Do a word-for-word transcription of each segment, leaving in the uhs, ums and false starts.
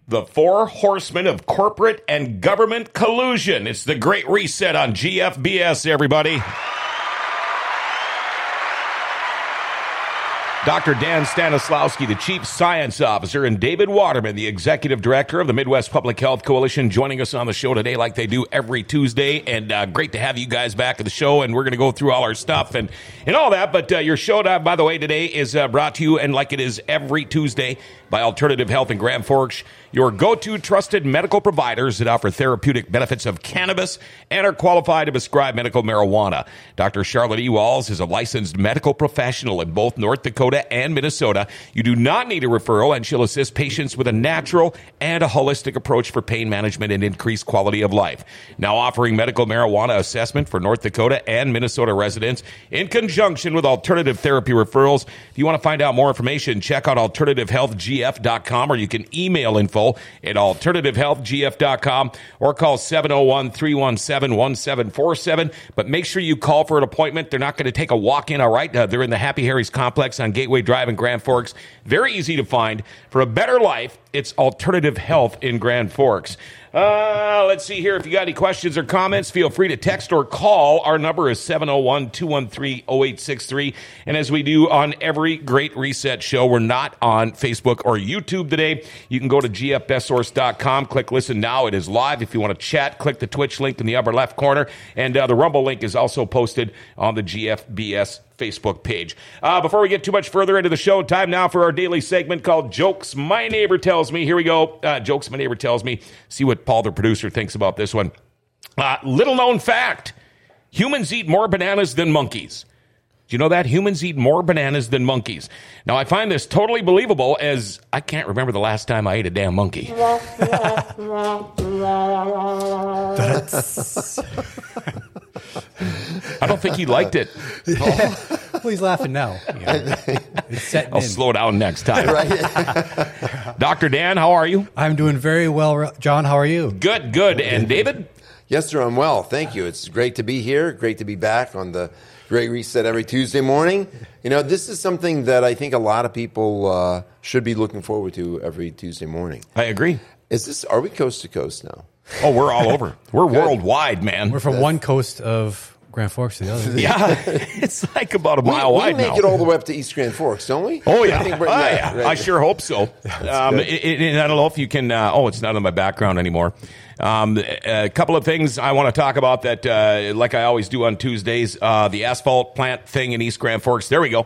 The four horsemen of corporate and government collusion. It's the Great Reset on G F B S, everybody. Doctor Dan Stanislawski, the Chief Science Officer, and David Waterman, the Executive Director of the Midwest Public Health Coalition, joining us on the show today like they do every Tuesday. And uh, great to have you guys back at the show, and we're going to go through all our stuff and, and all that. But uh, your show, uh, by the way, today is uh, brought to you, and like it is every Tuesday, by Alternative Health in Grand Forks, your go-to trusted medical providers that offer therapeutic benefits of cannabis and are qualified to prescribe medical marijuana. Doctor Charlotte E. Walls is a licensed medical professional in both North Dakota and Minnesota. You do not need a referral, and she'll assist patients with a natural and a holistic approach for pain management and increased quality of life. Now offering medical marijuana assessment for North Dakota and Minnesota residents in conjunction with alternative therapy referrals. If you want to find out more information, check out alternative health g f dot com, or you can email info at alternative health g f dot com or call seven oh one, three one seven, one seven four seven. But make sure you call for an appointment. They're not going to take a walk-in, all right? Uh, they're in the Happy Harry's complex on Gateway Drive in Grand Forks. Very easy to find. For a better life, it's Alternative Health in Grand Forks. Uh, let's see here. If you got any questions or comments, feel free to text or call. Our number is seven oh one, two one three, oh eight six three. And as we do on every Great Reset show, we're not on Facebook or YouTube today. You can go to g f best source dot com, click listen now. It is live. If you want to chat, click the Twitch link in the upper left corner. And uh, the Rumble link is also posted on the G F B S Facebook page. Uh, before we get too much further into the show, time now for our daily segment called Jokes My Neighbor Tells Me. Here we go. Uh, Jokes My Neighbor Tells Me. See what Paul, the producer, thinks about this one. Uh, little known fact. Humans eat more bananas than monkeys. Do you know that? Humans eat more bananas than monkeys. Now, I find this totally believable, as I can't remember the last time I ate a damn monkey. I don't think he liked it. Well, he's laughing now. Yeah. I'll in. slow down next time. Doctor Dan, how are you? I'm doing very well. John, how are you? Good, good. And David? Yes, sir, I'm well. Thank you. It's great to be here. Great to be back on the Great Reset every Tuesday morning. You know, this is something that I think a lot of people uh, should be looking forward to every Tuesday morning. I agree. Is this? Are we coast to coast now? Oh, we're all over. We're worldwide, man. We're from That's, one coast of Grand Forks to the other. Yeah, it's like about a mile we, wide We make now. it all the way up to East Grand Forks, don't we? Oh, yeah. I, think oh, yeah. Right. I sure hope so. Um, it, it, I don't know if you can... Uh, oh, it's not in my background anymore. Um, a couple of things I want to talk about that, uh, like I always do on Tuesdays, uh, the asphalt plant thing in East Grand Forks. There we go.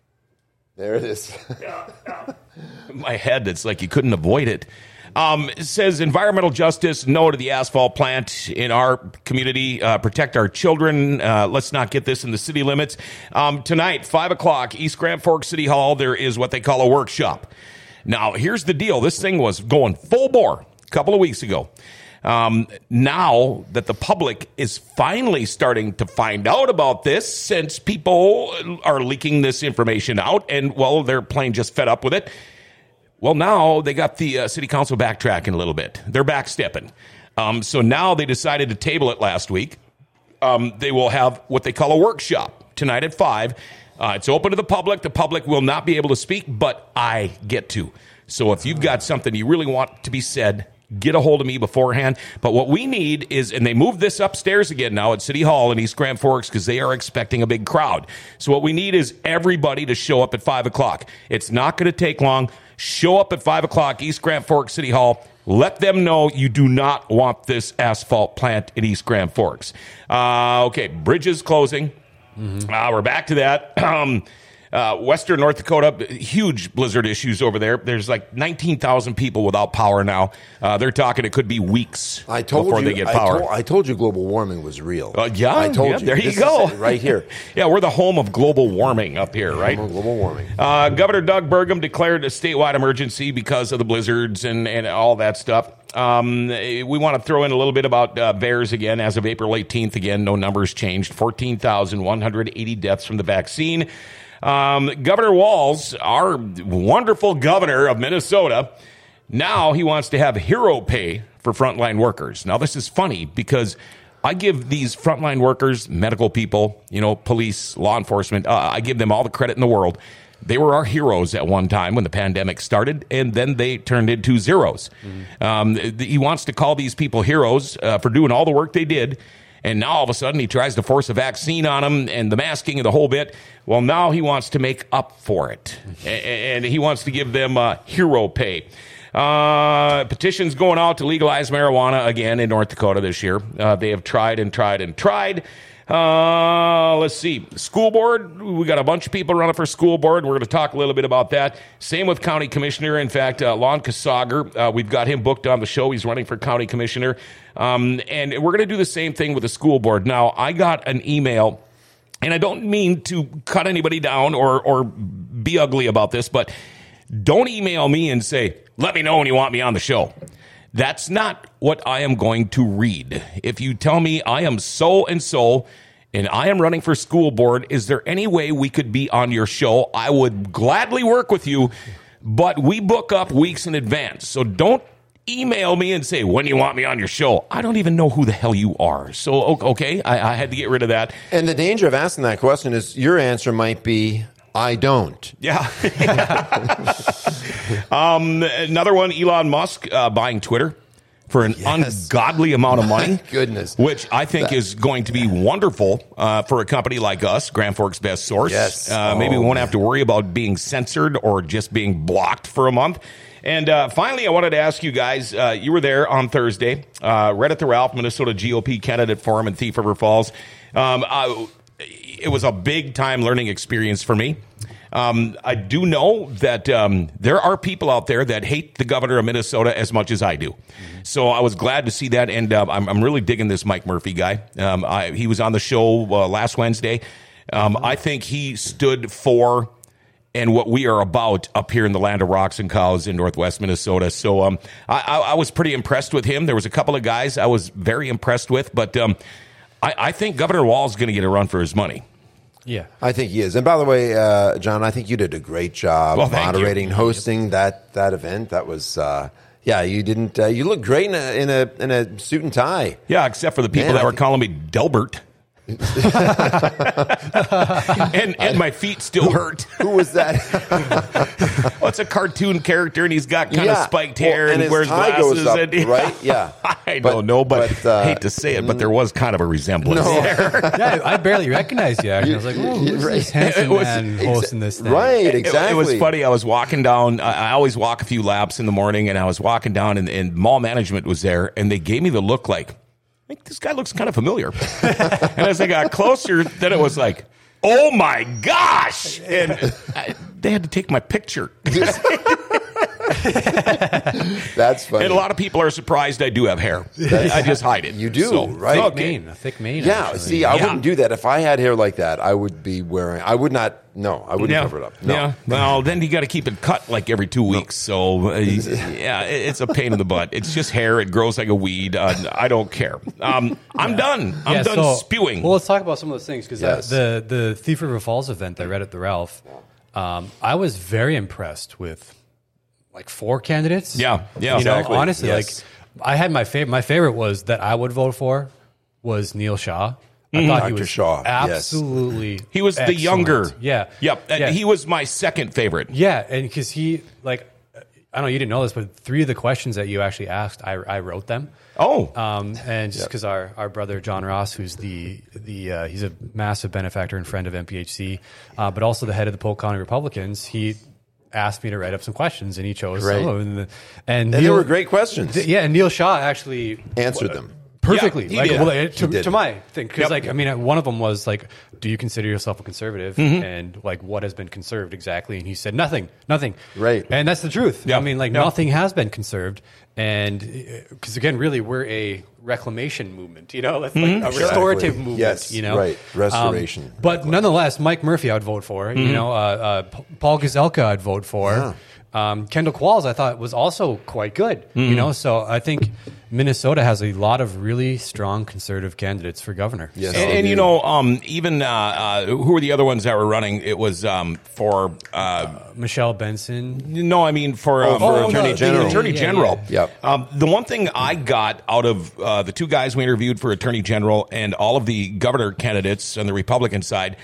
There it is. yeah, yeah. My head, it's like you couldn't avoid it. Um, it says environmental justice, no to the asphalt plant in our community, uh, protect our children. Uh, let's not get this in the city limits. Um, tonight, five o'clock, East Grand Forks City Hall, there is what they call a workshop. Now, here's the deal. This thing was going full bore a couple of weeks ago. Um, now that the public is finally starting to find out about this, since people are leaking this information out and, well, they're plain just fed up with it. Well, now they got the uh, city council backtracking a little bit. They're backstepping. Um, so now they decided to table it last week. Um, they will have what they call a workshop tonight at five. Uh, it's open to the public. The public will not be able to speak, but I get to. So if you've got something you really want to be said, get a hold of me beforehand. But what we need is, and they moved this upstairs again now at City Hall in East Grand Forks because they are expecting a big crowd. So what we need is everybody to show up at five o'clock. It's not going to take long. Show up at five o'clock, East Grand Forks City Hall. Let them know you do not want this asphalt plant in East Grand Forks. Uh, okay, bridges closing. Mm-hmm. Uh, we're back to that. Um, uh, Western North Dakota, huge blizzard issues over there. There's like nineteen thousand people without power now. Uh, they're talking it could be weeks I told before you, they get I power. Told, I told you global warming was real. Uh, yeah, I told yeah, you. There you this go. Is right here. Yeah, we're the home of global warming up here, right? Home of global warming. Uh, Governor Doug Burgum declared a statewide emergency because of the blizzards and, and all that stuff. Um, we want to throw in a little bit about uh, bears again. As of April eighteenth, again, no numbers changed. fourteen thousand one hundred eighty deaths from the vaccine. Um, Governor Walz, our wonderful governor of Minnesota, now he wants to have hero pay for frontline workers. Now, this is funny because I give these frontline workers, medical people, you know, police, law enforcement, uh, I give them all the credit in the world. They were our heroes at one time when the pandemic started, and then they turned into zeros. Mm-hmm. Um, he wants to call these people heroes uh, for doing all the work they did, and now all of a sudden he tries to force a vaccine on them and the masking and the whole bit. Well, now he wants to make up for it, and he wants to give them uh, hero pay. Uh, petitions going out to legalize marijuana again in North Dakota this year. Uh, they have tried and tried and tried. Uh, let's see. School board, we got a bunch of people running for school board. We're going to talk a little bit about that. Same with county commissioner. In fact, uh, Lon Kasager, uh, we've got him booked on the show. He's running for county commissioner. Um, and we're going to do the same thing with the school board. Now, I got an email, and I don't mean to cut anybody down or, or be ugly about this, but don't email me and say, let me know when you want me on the show. That's not what I am going to read. If you tell me I am so and so and I am running for school board, is there any way we could be on your show? I would gladly work with you, but we book up weeks in advance. So don't email me and say, when you want me on your show. I don't even know who the hell you are. So, okay, I, I had to get rid of that. And the danger of asking that question is your answer might be, I don't. Yeah. um, another one, Elon Musk uh, buying Twitter for an yes. ungodly amount of money. My goodness. Which I think that. is going to be wonderful uh, for a company like us, Grand Forks Best Source. Yes. Uh, oh, maybe we won't man. have to worry about being censored or just being blocked for a month. And uh, finally, I wanted to ask you guys, uh, you were there on Thursday, uh, Read at the Ralph, Minnesota G O P candidate forum in Thief River Falls. Um, uh, it was a big-time learning experience for me. Um, I do know that um, there are people out there that hate the governor of Minnesota as much as I do. Mm-hmm. So I was glad to see that, and uh, I'm, I'm really digging this Mike Murphy guy. Um, I, he was on the show uh, last Wednesday. Um, mm-hmm. I think he stood for and what we are about up here in the land of rocks and cows in northwest Minnesota. So um, I, I, I was pretty impressed with him. There was a couple of guys I was very impressed with, but um, I, I think Governor Walz is going to get a run for his money. Yeah, I think he is. And by the way, uh, John, I think you did a great job well, moderating, you. hosting that that event. That was, uh, yeah, you didn't. Uh, you looked great in a in a in a suit and tie. Yeah, except for the people Man, that I were think- calling me Delbert. and and my feet still hurt. Who was that? Well, it's a cartoon character, and he's got kind Yeah. of spiked hair Well, and, and his wears tie glasses. goes up, and, right? Yeah. I But- don't know, but, but, uh, I hate to say it, but there was kind of a resemblance No. there. yeah, I barely recognized you. Actually. I was like, oh, who's Right. this handsome It was- man hosting this thing? Right, It- exactly. It, was funny. I was walking down. I I always walk a few laps in the morning, and I was walking down, and, and mall management was there, and they gave me the look like, I think this guy looks kind of familiar. And as I got closer, then it was like, oh my gosh! And I, they had to take my picture. That's funny. And a lot of people are surprised I do have hair. I just hide it. You do, So, right? Thick okay. mane, a thick mane. Yeah, actually. see, I Yeah. wouldn't do that. If I had hair like that, I would be wearing, I would not, no, I wouldn't Yeah. cover it up. No. Yeah. Well, then you got to keep it cut like every two weeks. So, uh, yeah, it- it's a pain in the butt. It's just hair. It grows like a weed. Uh, I don't care. Um, I'm done. I'm Yeah, done so- spewing. Well, let's talk about some of those things because Yes. the the Thief River Falls event I read at the Ralph, um, I was very impressed with like four candidates. Yeah, yeah, You know, exactly. honestly, Yes. like I had my favorite. My favorite was that I would vote for was Neil Shaw. I thought he Doctor was Shaw, yes. absolutely. He was the excellent. younger. Yeah. Yep. Uh, Yeah. He was my second favorite. Yeah, and because he like, I don't know, you didn't know this, but three of the questions that you actually asked, I, I wrote them. Oh. Um, and just because our, our brother John Ross, who's the the uh, he's a massive benefactor and friend of M P H C, uh, but also the head of the Polk County Republicans, he asked me to write up some questions, and he chose Right. some of them. And, the, and, And Neil, they were great questions. th- yeah, and Neil Shaw actually Answered them. perfectly. Yeah, he like, did. well, He to, did. to my thing, because Yep. like I mean, one of them was like, "Do you consider yourself a conservative?" Mm-hmm. And like, what has been conserved exactly? And he said, "Nothing, nothing." Right. And that's the truth. Yeah. I mean, like, Yeah. nothing has been conserved, and because again, really, we're a reclamation movement. You know, it's like a restorative Exactly. movement. Yes, you know, right. Restoration. Um, but nonetheless, Mike Murphy, I'd vote for. Mm-hmm. You know, uh, uh, P- Paul Gazelka, I'd vote for. Yeah. Um, Kendall Qualls, I thought was also quite good. You know, so I think Minnesota has a lot of really strong conservative candidates for governor. Yes. And, and you know, um, even uh, uh, who were the other ones that were running? It was um, for uh, Michelle Benson. no, I mean for, um, for for Attorney the General. Attorney Yeah, General. yeah. Yep. Um, the one thing I got out of uh, the two guys we interviewed for Attorney General and all of the governor candidates on the Republican side.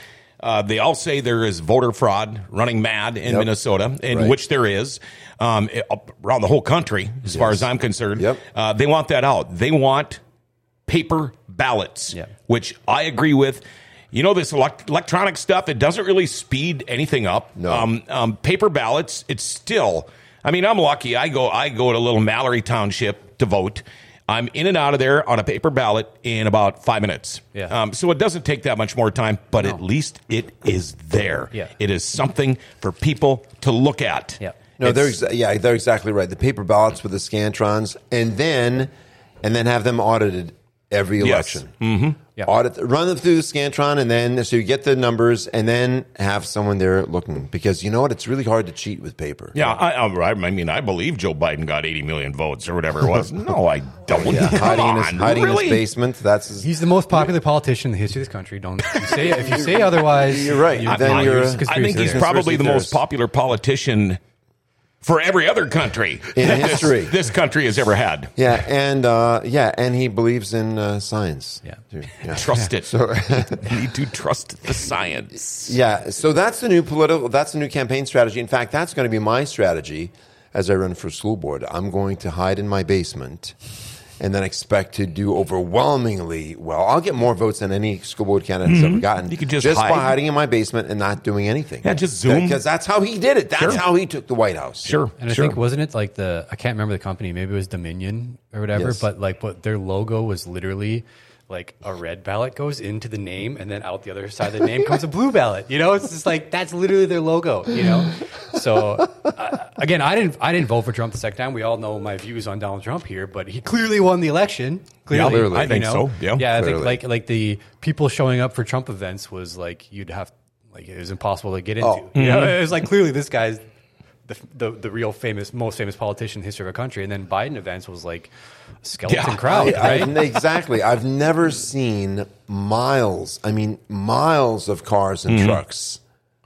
Uh, they all say there is voter fraud running mad in Yep. Minnesota, in Right. which there is um, it- around the whole country, as far as I'm concerned. Yep. Uh, they want that out. They want paper ballots, Yeah. which I agree with. You know, this elect- electronic stuff, it doesn't really speed anything up. No. Um, um, paper ballots, it's still, I mean, I'm lucky. I go, I go to little Mallory Township to vote. I'm in and out of there on a paper ballot in about five minutes. Yeah. Um, so it doesn't take that much more time, but at least it is there. Yeah. It is something for people to look at. Yeah. No, they're It's- exa- yeah, they're exactly right. The paper ballots with the Scantrons, and then and then have them audited every Yes. election. Mm-hmm. Yeah. Audit, run them through the Scantron, and then so you get the numbers, and then have someone there looking, because you know what? It's really hard to cheat with paper. Yeah, I, I, I mean, I believe Joe Biden got eighty million votes or whatever it was. No, I don't. Yeah, Come hiding in his, on, hiding really? in his basement. That's his, He's the most popular politician in the history of this country. Don't if you say if you say otherwise. You're right. You, Then I, you're a- conspiracy I think he's theorist. probably the most theorist. popular politician for every other country In that this- history. This, country has ever had. yeah, and uh, yeah, and he believes in uh, science. Yeah. too. yeah. Trust it. You need to trust the science. Yeah, so that's the new political, that's the new campaign strategy. In fact, that's going to be my strategy as I run for school board. I'm going to hide in my basement and then expect to do overwhelmingly well. I'll get more votes than any school board candidate has ever gotten. You could just by hide. hiding in my basement and not doing anything. Yeah, just Zoom. Because that's how he did it. That's Sure. how he took the White House. Sure, And I sure. think wasn't it like the I can't remember the company, maybe it was Dominion or whatever, Yes. but like but their logo was literally like a red ballot goes into the name and then out the other side of the name comes a blue ballot. You know, it's just like that's literally their logo, you know. So uh, again, I didn't I didn't vote for Trump the second time. We all know my views on Donald Trump here, but he clearly won the election. Clearly, clearly. I think you know? so, yeah. yeah. I Clearly. think like like the people showing up for Trump events was like you'd have like it was impossible to get into. Oh. You know, it was like clearly this guy's the, the the real famous, most famous politician in the history of our country, and then Biden events was like a skeleton Yeah. crowd, I- right? I- exactly. I've never seen miles, I mean, miles of cars and trucks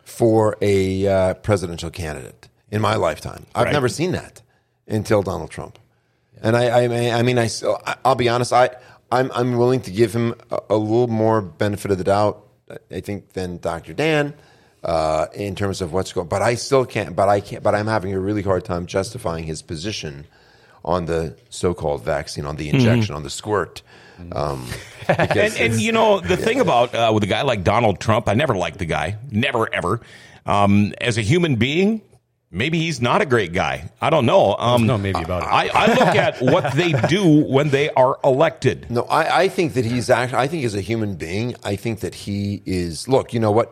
for a uh, presidential candidate in my lifetime. I've Right. never seen that until Donald Trump. And I, I, mean- I mean, I, still- I- I'll be honest, I, I'm, I'm willing to give him a, a little more benefit of the doubt, I think, than Doctor Dan. Uh, in terms of what's going, but I still can't. But I can't. But I'm having a really hard time justifying his position on the so-called vaccine, on the injection, on the squirt. Um, And, because and you know, the thing about uh, with a guy like Donald Trump, I never liked the guy. Never, ever. Um, as a human being, maybe he's not a great guy. I don't know. Um, no maybe about it. I, I look at what they do when they are elected. no, I, I think that he's actually. I think as a human being, I think that he is. Look, you know what?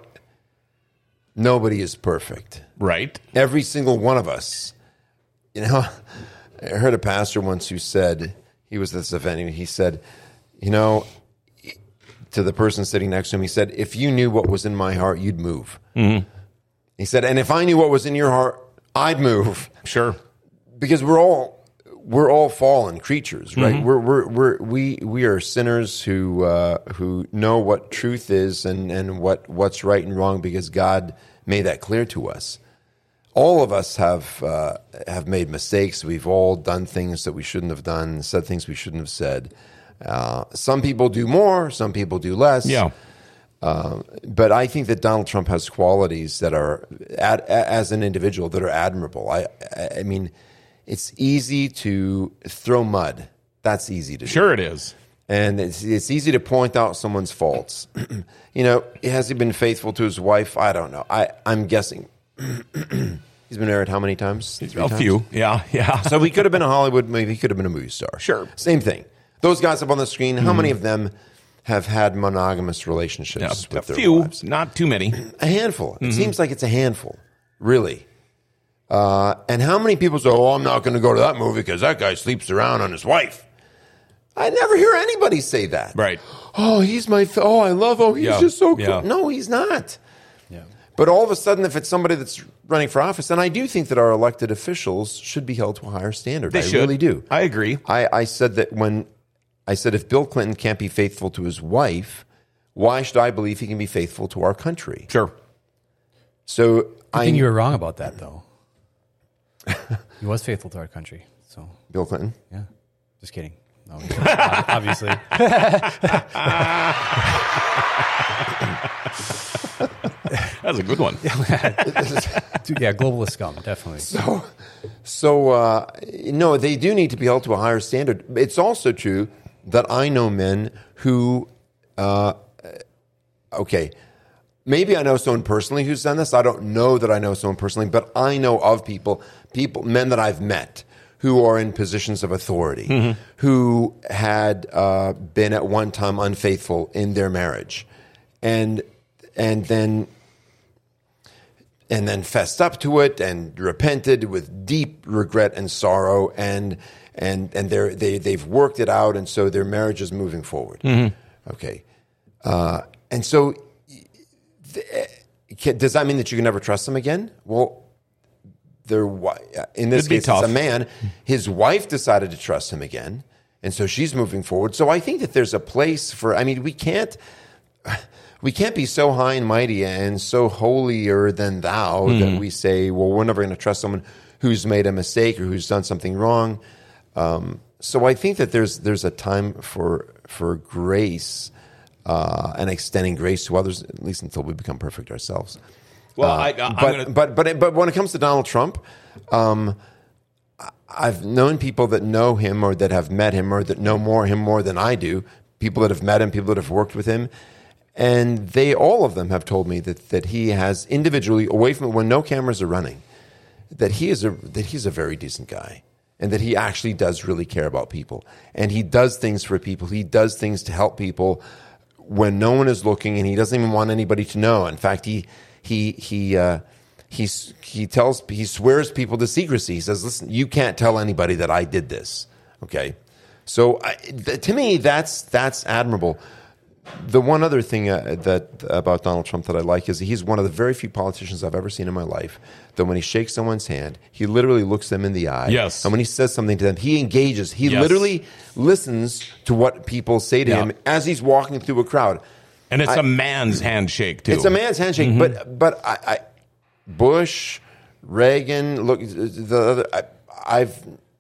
Nobody is perfect. Right? Every single one of us. You know, I heard a pastor once who said, he was at this event, and he said, you know, to the person sitting next to him, he said, if you knew what was in my heart, you'd move. Mm-hmm. He said, and if I knew what was in your heart, I'd move. Sure. Because we're all we're all fallen creatures, right? We're we're we're we we are sinners who uh, who know what truth is and, and what, what's right and wrong because God made that clear to us. All of us have uh, have made mistakes. We've all done things that we shouldn't have done, said things we shouldn't have said. Uh, some people do more, some people do less. Yeah. Uh, but I think that Donald Trump has qualities that are, ad, as an individual, that are admirable. I, I mean, it's easy to throw mud. That's easy to do. Sure it is. And it's, it's easy to point out someone's faults. You know, has he been faithful to his wife? I don't know. I, I'm guessing. He's been married how many times? Three A times? few. Yeah. Yeah. So he could have been a Hollywood movie. He could have been a movie star. Sure. Same thing. Those guys up on the screen, how many of them have had monogamous relationships Yeah, a with their few, wives? not too many. A handful. It seems like it's a handful, really. Uh, and how many people say, oh, I'm not going to go to that movie because that guy sleeps around on his wife? I never hear anybody say that. Right. Oh, he's my, f- oh, I love, oh, he's Yeah, just so cool. yeah. No, he's not. Yeah. But all of a sudden, if it's somebody that's running for office, and I do think that our elected officials should be held to a higher standard. They I should. really do. I agree. I, I said that when I said if Bill Clinton can't be faithful to his wife, why should I believe he can be faithful to our country? Sure. So I I think you were wrong about that, though. He was faithful to our country. So, Bill Clinton. yeah. Just kidding. No, obviously. That's a good one. Yeah, globalist scum, definitely. So, so uh, no, they do need to be held to a higher standard. It's also true that I know men who, uh, okay, maybe I know someone personally who's done this. I don't know that I know someone personally, but I know of people, people, men that I've met who are in positions of authority, mm-hmm. who had uh, been at one time unfaithful in their marriage, and and then and then fessed up to it and repented with deep regret and sorrow, and and and they're, they they've worked it out, and so their marriage is moving forward. Mm-hmm. Okay, uh, and so th- does that mean that you can never trust them again? Well. Their, in this case, it's a man. His wife decided to trust him again, and so she's moving forward. So I think that there's a place for. I mean, we can't, we can't be so high and mighty and so holier than thou mm. that we say, well, we're never going to trust someone who's made a mistake or who's done something wrong. Um, so I think that there's there's a time for for grace uh, and extending grace to others, at least until we become perfect ourselves. Well, uh, I, but, gonna... but but but when it comes to Donald Trump, um, I've known people that know him or that have met him or that know more him more than I do. People that have met him, people that have worked with him, and they all of them have told me that that he has individually, away from when no cameras are running, that he is a that he's a very decent guy, and that he actually does really care about people, and he does things for people. He does things to help people when no one is looking, and he doesn't even want anybody to know. In fact, he. He he uh, he he tells he swears people to secrecy. He says, "Listen, you can't tell anybody that I did this." Okay, so I, th- to me, that's that's admirable. The one other thing uh, that about Donald Trump that I like is he's one of the very few politicians I've ever seen in my life that when he shakes someone's hand, he literally looks them in the eye. Yes, and when he says something to them, he engages. He yes. literally listens to what people say to yeah. him as he's walking through a crowd. And it's I, a man's handshake too. It's a man's handshake, mm-hmm. but but I, I, Bush, Reagan, look, the other, I, I've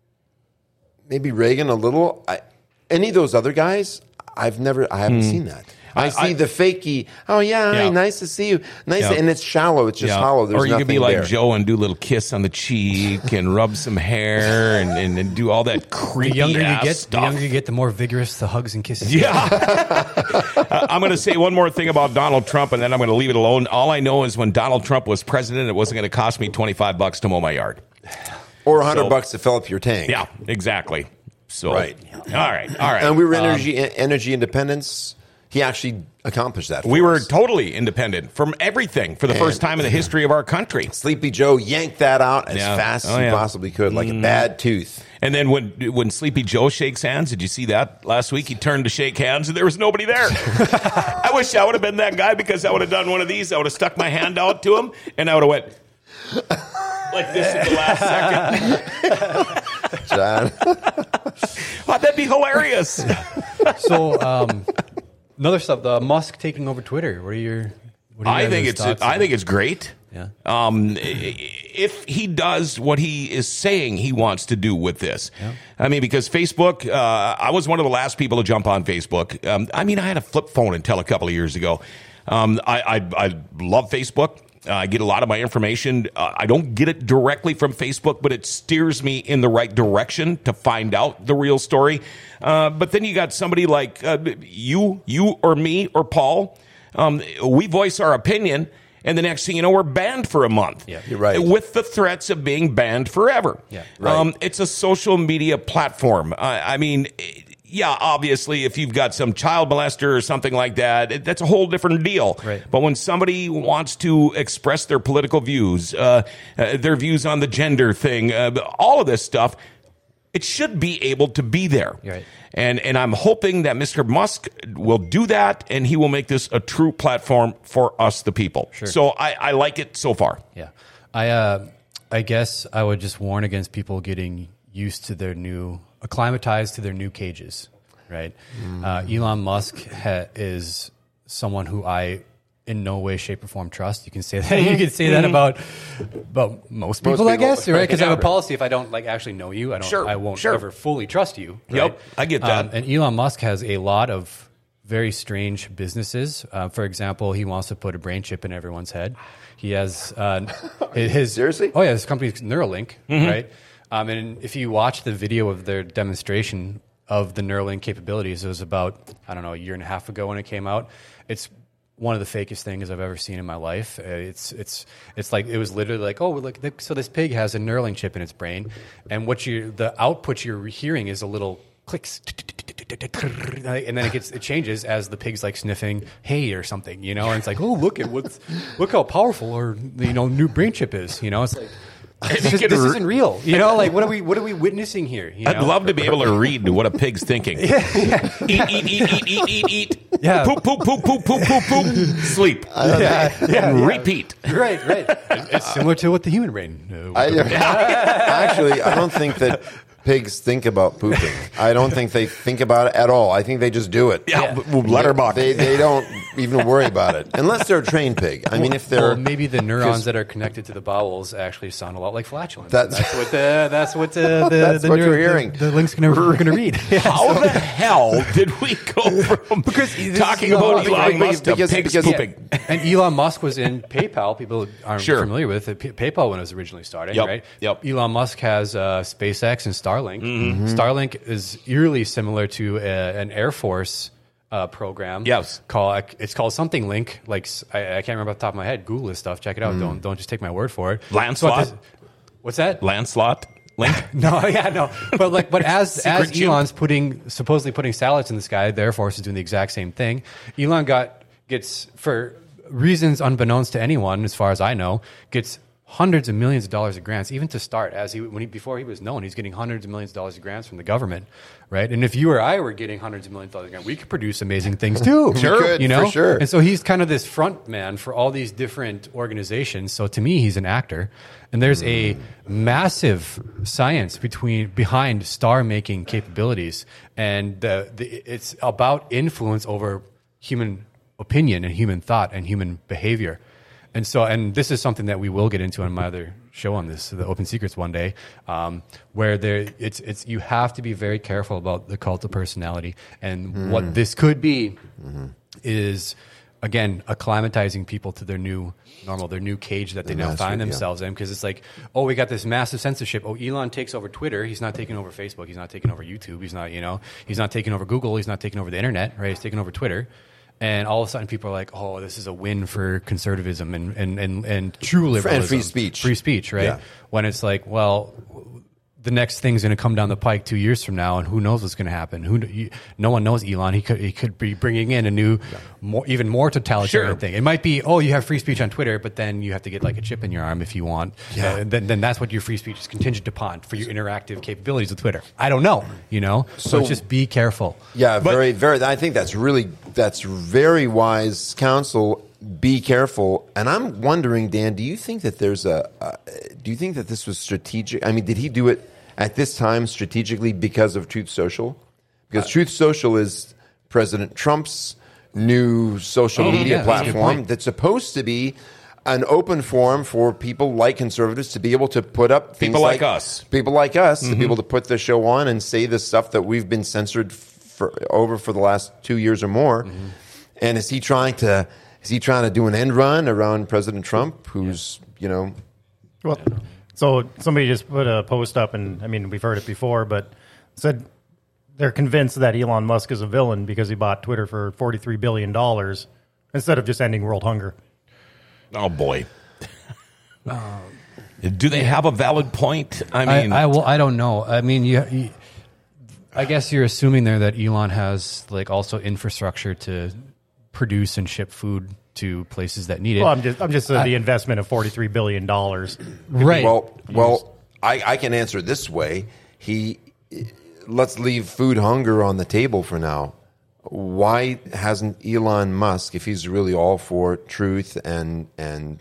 maybe Reagan a little. I, any of those other guys, I've never, I haven't mm. seen that. I, I see I, the fakey. Oh yeah, yeah, nice to see you. Nice, yeah. to, and it's shallow. It's just yeah. hollow. There's or you could be like there. Joe and do a little kiss on the cheek and rub some hair and, and, and do all that creepy the younger ass you get, stuff. The younger you get, the more vigorous the hugs and kisses. Yeah. uh, I'm going to say one more thing about Donald Trump, and then I'm going to leave it alone. All I know is when Donald Trump was president, it wasn't going to cost me twenty-five bucks to mow my yard, or a hundred so, bucks to fill up your tank. Yeah, exactly. So right. All right. All right. And we were energy um, energy independence. He actually accomplished that for We were us. totally independent from everything for the and, first time in the history of our country. Sleepy Joe yanked that out as yeah. fast as oh, he yeah. possibly could, like mm. a bad tooth. And then when when Sleepy Joe shakes hands, did you see that last week? He turned to shake hands and there was nobody there. I wish I would have been that guy because I would have done one of these. I would have stuck my hand out to him and I would have went like this at the last second. John. Oh, that'd be hilarious. So, um, another stuff, the Musk taking over Twitter. What are your? What are I think it's. I think it's great. Yeah. Um, if he does what he is saying he wants to do with this, yeah. I mean, because Facebook, uh, I was one of the last people to jump on Facebook. Um, I mean, I had a flip phone until a couple of years ago. Um, I, I, I love Facebook. Uh, I get a lot of my information. Uh, I don't get it directly from Facebook, but it steers me in the right direction to find out the real story. Uh, but then you got somebody like uh, you, you or me or Paul. Um, we voice our opinion, and the next thing you know, we're banned for a month. Yeah, you're right. With the threats of being banned forever. Yeah, right. Um, it's a social media platform. Uh, I mean, yeah, obviously, if you've got some child molester or something like that, it, that's a whole different deal. Right. But when somebody wants to express their political views, uh, uh, their views on the gender thing, uh, all of this stuff, it should be able to be there. Right. And and I'm hoping that Mister Musk will do that, and he will make this a true platform for us, the people. Sure. So I, I like it so far. Yeah. I uh, I guess I would just warn against people getting used to their new, acclimatized to their new cages, right? Mm. Uh, Elon Musk ha- is someone who I in no way, shape, or form trust. You can say that. You can say that about about most people, most people I guess, right? Because yeah. I have a policy: if I don't like actually know you, I don't. Sure, I won't sure. ever fully trust you. Right? Yep, I get that. Um, and Elon Musk has a lot of very strange businesses. Uh, for example, he wants to put a brain chip in everyone's head. He has uh, his Seriously? Oh yeah, his company's Neuralink, mm-hmm. right? Um, and if you watch the video of their demonstration of the Neuralink capabilities, it was about I don't know a year and a half ago when it came out. It's one of the fakest things I've ever seen in my life. Uh, it's it's it's like it was literally like, oh, look, so this pig has a Neuralink chip in its brain, and what you the output you're hearing is a little clicks, and then it gets it changes as the pig's like sniffing hay or something, you know. And it's like, oh, look at what's look how powerful our you know new brain chip is, you know. It's like. This, is, this isn't real, you know. Like, what are we? What are we witnessing here? You I'd know? love to be able to read what a pig's thinking. yeah, yeah. Eat, eat, eat, eat, eat, eat, eat. Yeah. Poop, poop, poop, poop, poop, poop, poop. Sleep. Yeah, yeah, and yeah. repeat. Right, right. It's similar to what the human brain. Uh, I, actually, I don't think that pigs think about pooping. I don't think they think about it at all. I think they just do it. Yeah, yeah. We'll let her buck. They, they don't even worry about it unless they're a trained pig. I mean, if they're well, maybe the neurons that are connected to the bowels actually sound a lot like flatulence. That's, that's what the that's what the, the, that's the what neuro, you're hearing. The, the link's gonna we're gonna read. Yeah, How so, the hell did we go from because talking Elon about Musk, Elon Musk to because- pigs because- pooping? Yeah. And Elon Musk was in PayPal. People aren't Sure. familiar with it. P- PayPal when it was originally started, Yep, right? yep. Elon Musk has uh, SpaceX and Starlink. Mm-hmm. Starlink is eerily similar to uh, an Air Force uh, program. Yes. Call it's called something Link. Like I, I can't remember off the top of my head. Google this stuff. Check it out. Don't don't just take my word for it. Lancelot? So this- what's that? Lancelot? Link? No, yeah, no. But like, but as Secret as chimp. Elon's putting supposedly putting satellites in the sky, the Air Force is doing the exact same thing. Elon got gets for reasons unbeknownst to anyone, as far as I know, gets hundreds of millions of dollars of grants, even to start. As he when he before he was known, he's getting hundreds of millions of dollars of grants from the government, right? And if you or I were getting hundreds of millions of dollars of grants, we could produce amazing things too. We could, you know, for sure. And so he's kind of this front man for all these different organizations. So to me, he's an actor. And there's a massive science between behind star making capabilities, and the, the, it's about influence over human opinion and human thought and human behavior. And so, and this is something that we will get into on my other show on this, the Open Secrets one day, um, where there, it's, it's, you have to be very careful about the cult of personality. And mm. what this could be mm-hmm. is, again, acclimatizing people to their new normal, their new cage that they the now master, find themselves yeah. in. Because it's like, oh, we got this massive censorship. Oh, Elon takes over Twitter. He's not taking over Facebook. He's not taking over YouTube. He's not, you know, he's not taking over Google. He's not taking over the internet, right? He's taking over Twitter. And all of a sudden, people are like, "Oh, this is a win for conservatism and and and, and true liberalism and free speech, free speech." Right? Yeah. When it's like, well, the next thing's going to come down the pike two years from now, and who knows what's going to happen? Who you, no one knows Elon. He could he could be bringing in a new, yeah. more, even more totalitarian sure. thing. It might be, oh, you have free speech on Twitter, but then you have to get like a chip in your arm if you want. Yeah. Uh, then then that's what your free speech is contingent upon for your interactive capabilities with Twitter. I don't know, you know. So, so just be careful. Yeah, but, very very. I think that's really that's very wise counsel. Be careful. And I'm wondering, Dan, do you think that there's a? Uh, do you think that this was strategic? I mean, did he do it at this time strategically because of Truth Social? Because uh, Truth Social is President Trump's new social oh, media yeah, platform that's, that's supposed to be an open forum for people like conservatives to be able to put up things people like, like us. People like us mm-hmm. to be able to put the show on and say the stuff that we've been censored for over for the last two years or more. Mm-hmm. And is he trying to is he trying to do an end run around President Trump, who's, yeah. you know, well, so somebody just put a post up, and I mean, we've heard it before, but said they're convinced that Elon Musk is a villain because he bought Twitter for forty-three billion dollars instead of just ending world hunger. Oh, boy. um, Do they have a valid point? I mean, I, I, well, I don't know. I mean, you, you, I guess you're assuming there that Elon has like also infrastructure to produce and ship food to places that need it. Well, I'm just, I'm just uh, the investment of forty-three billion dollars. Right. Well, well, I, I can answer it this way. He, let's leave food hunger on the table for now. Why hasn't Elon Musk, if he's really all for truth and and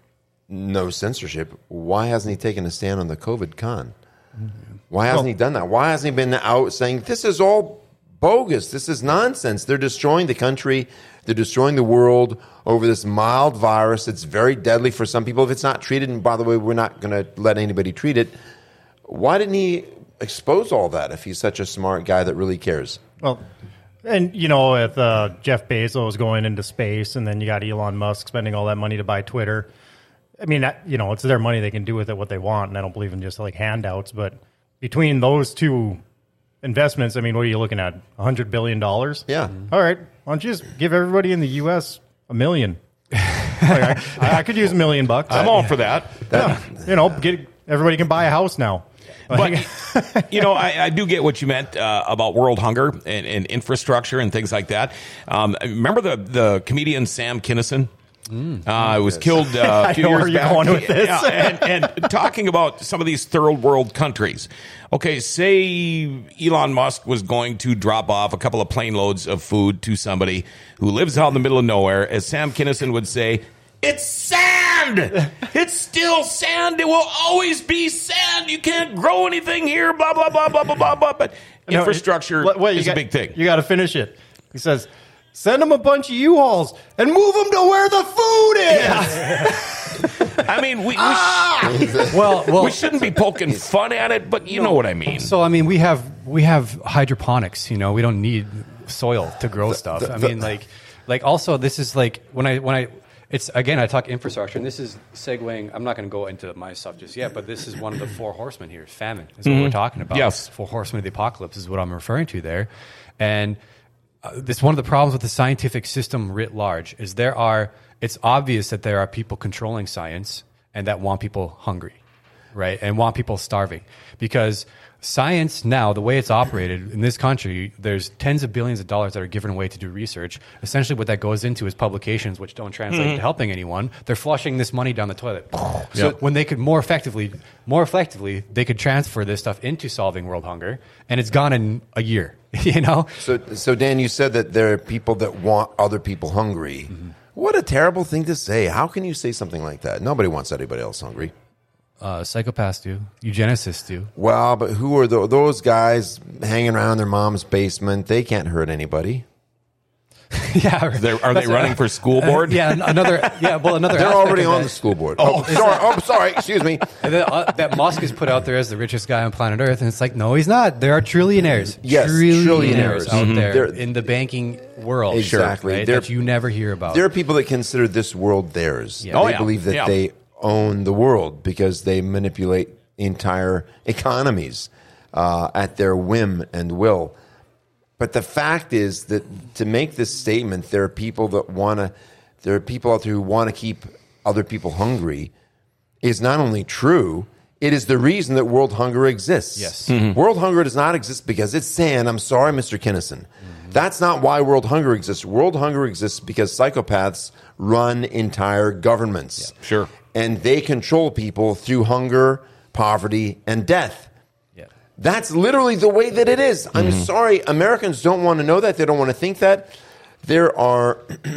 no censorship, why hasn't he taken a stand on the COVID con? Why hasn't well, he done that? Why hasn't he been out saying this is all bogus? This is nonsense. They're destroying the country. They're destroying the world over this mild virus. It's very deadly for some people if it's not treated. And by the way, we're not going to let anybody treat it. Why didn't he expose all that if he's such a smart guy that really cares? Well, And, you know, with uh, Jeff Bezos going into space, and then you got Elon Musk spending all that money to buy Twitter. I mean, that, you know, it's their money. They can do with it what they want, and I don't believe in just, like, handouts. But between those two investments, I mean, what are you looking at? one hundred billion dollars? Yeah. All right. Why don't you just give everybody in the U S a million? Like, I, I could use a million bucks. I'm all for that. Yeah. You know, get everybody can buy a house now. But, you know, I, I do get what you meant uh, about world hunger and, and infrastructure and things like that. Um, remember the, the comedian Sam Kinison? Mm. Uh, was killed uh, a few I know years where you're back. going with this. Yeah, and, and talking about some of these third world countries. Okay, say Elon Musk was going to drop off a couple of plane loads of food to somebody who lives out in the middle of nowhere. As Sam Kinison would say, it's sand. It's still sand. It will always be sand. You can't grow anything here. Blah blah blah blah blah blah blah. But No, infrastructure wait, wait, is got, a big thing. You got to finish it. He says, "Send them a bunch of U-Hauls and move them to where the food is." I mean, we we, Ah! sh- Well, well, we shouldn't be poking fun at it, but you know what I mean. So I mean, we have we have hydroponics. You know, we don't need soil to grow stuff. I mean, like, like also this is like when I when I it's again I talk infrastructure, and this is segueing. I'm not going to go into my stuff just yet, but this is one of the four horsemen here. Famine is what we're talking about. Yes. Four horsemen of the apocalypse is what I'm referring to there, and uh, this one of the problems with the scientific system writ large is there are. It's obvious that there are people controlling science and that want people hungry, right? And want people starving. Because science now, the way it's operated in this country, there's tens of billions of dollars that are given away to do research. Essentially what that goes into is publications which don't translate Mm-hmm. into helping anyone. They're flushing this money down the toilet. So Yep. when they could more effectively, more effectively, they could transfer this stuff into solving world hunger, and it's gone in a year, you know? So, so Dan, you said that there are people that want other people hungry. Mm-hmm. What a terrible thing to say. How can you say something like that? Nobody wants anybody else hungry. Uh, psychopaths do. Eugenicists do. Well, but who are tho- those guys hanging around their mom's basement? They can't hurt anybody. yeah. They're- are they running for school board? Yeah, another. Yeah, well, another. They're aspect already of on that- the school board. Oh, sorry. Oh, sorry. Excuse me. And then, uh, that Musk is put out there as the richest guy on planet Earth, and it's like, no, he's not. There are trillionaires, Yes, trillionaires trillionaires. out Mhm. there They're- in the banking world, Exactly. right, They're- that you never hear about. There are people that consider this world theirs. Yeah. They Oh, yeah. believe that Yeah. they own the world because they manipulate entire economies uh, at their whim and will. But the fact is that to make this statement, there are people that want to, there are people out there who want to keep other people hungry, is not only true, it is the reason that world hunger exists. Yes. World hunger does not exist because it's sand. I'm sorry, Mister Kinison. That's not why world hunger exists. World hunger exists because psychopaths run entire governments. Sure. And they control people through hunger, poverty, and death. yeah. That's literally the way that it is. I'm sorry, Americans don't want to know that. They don't want to think that. There are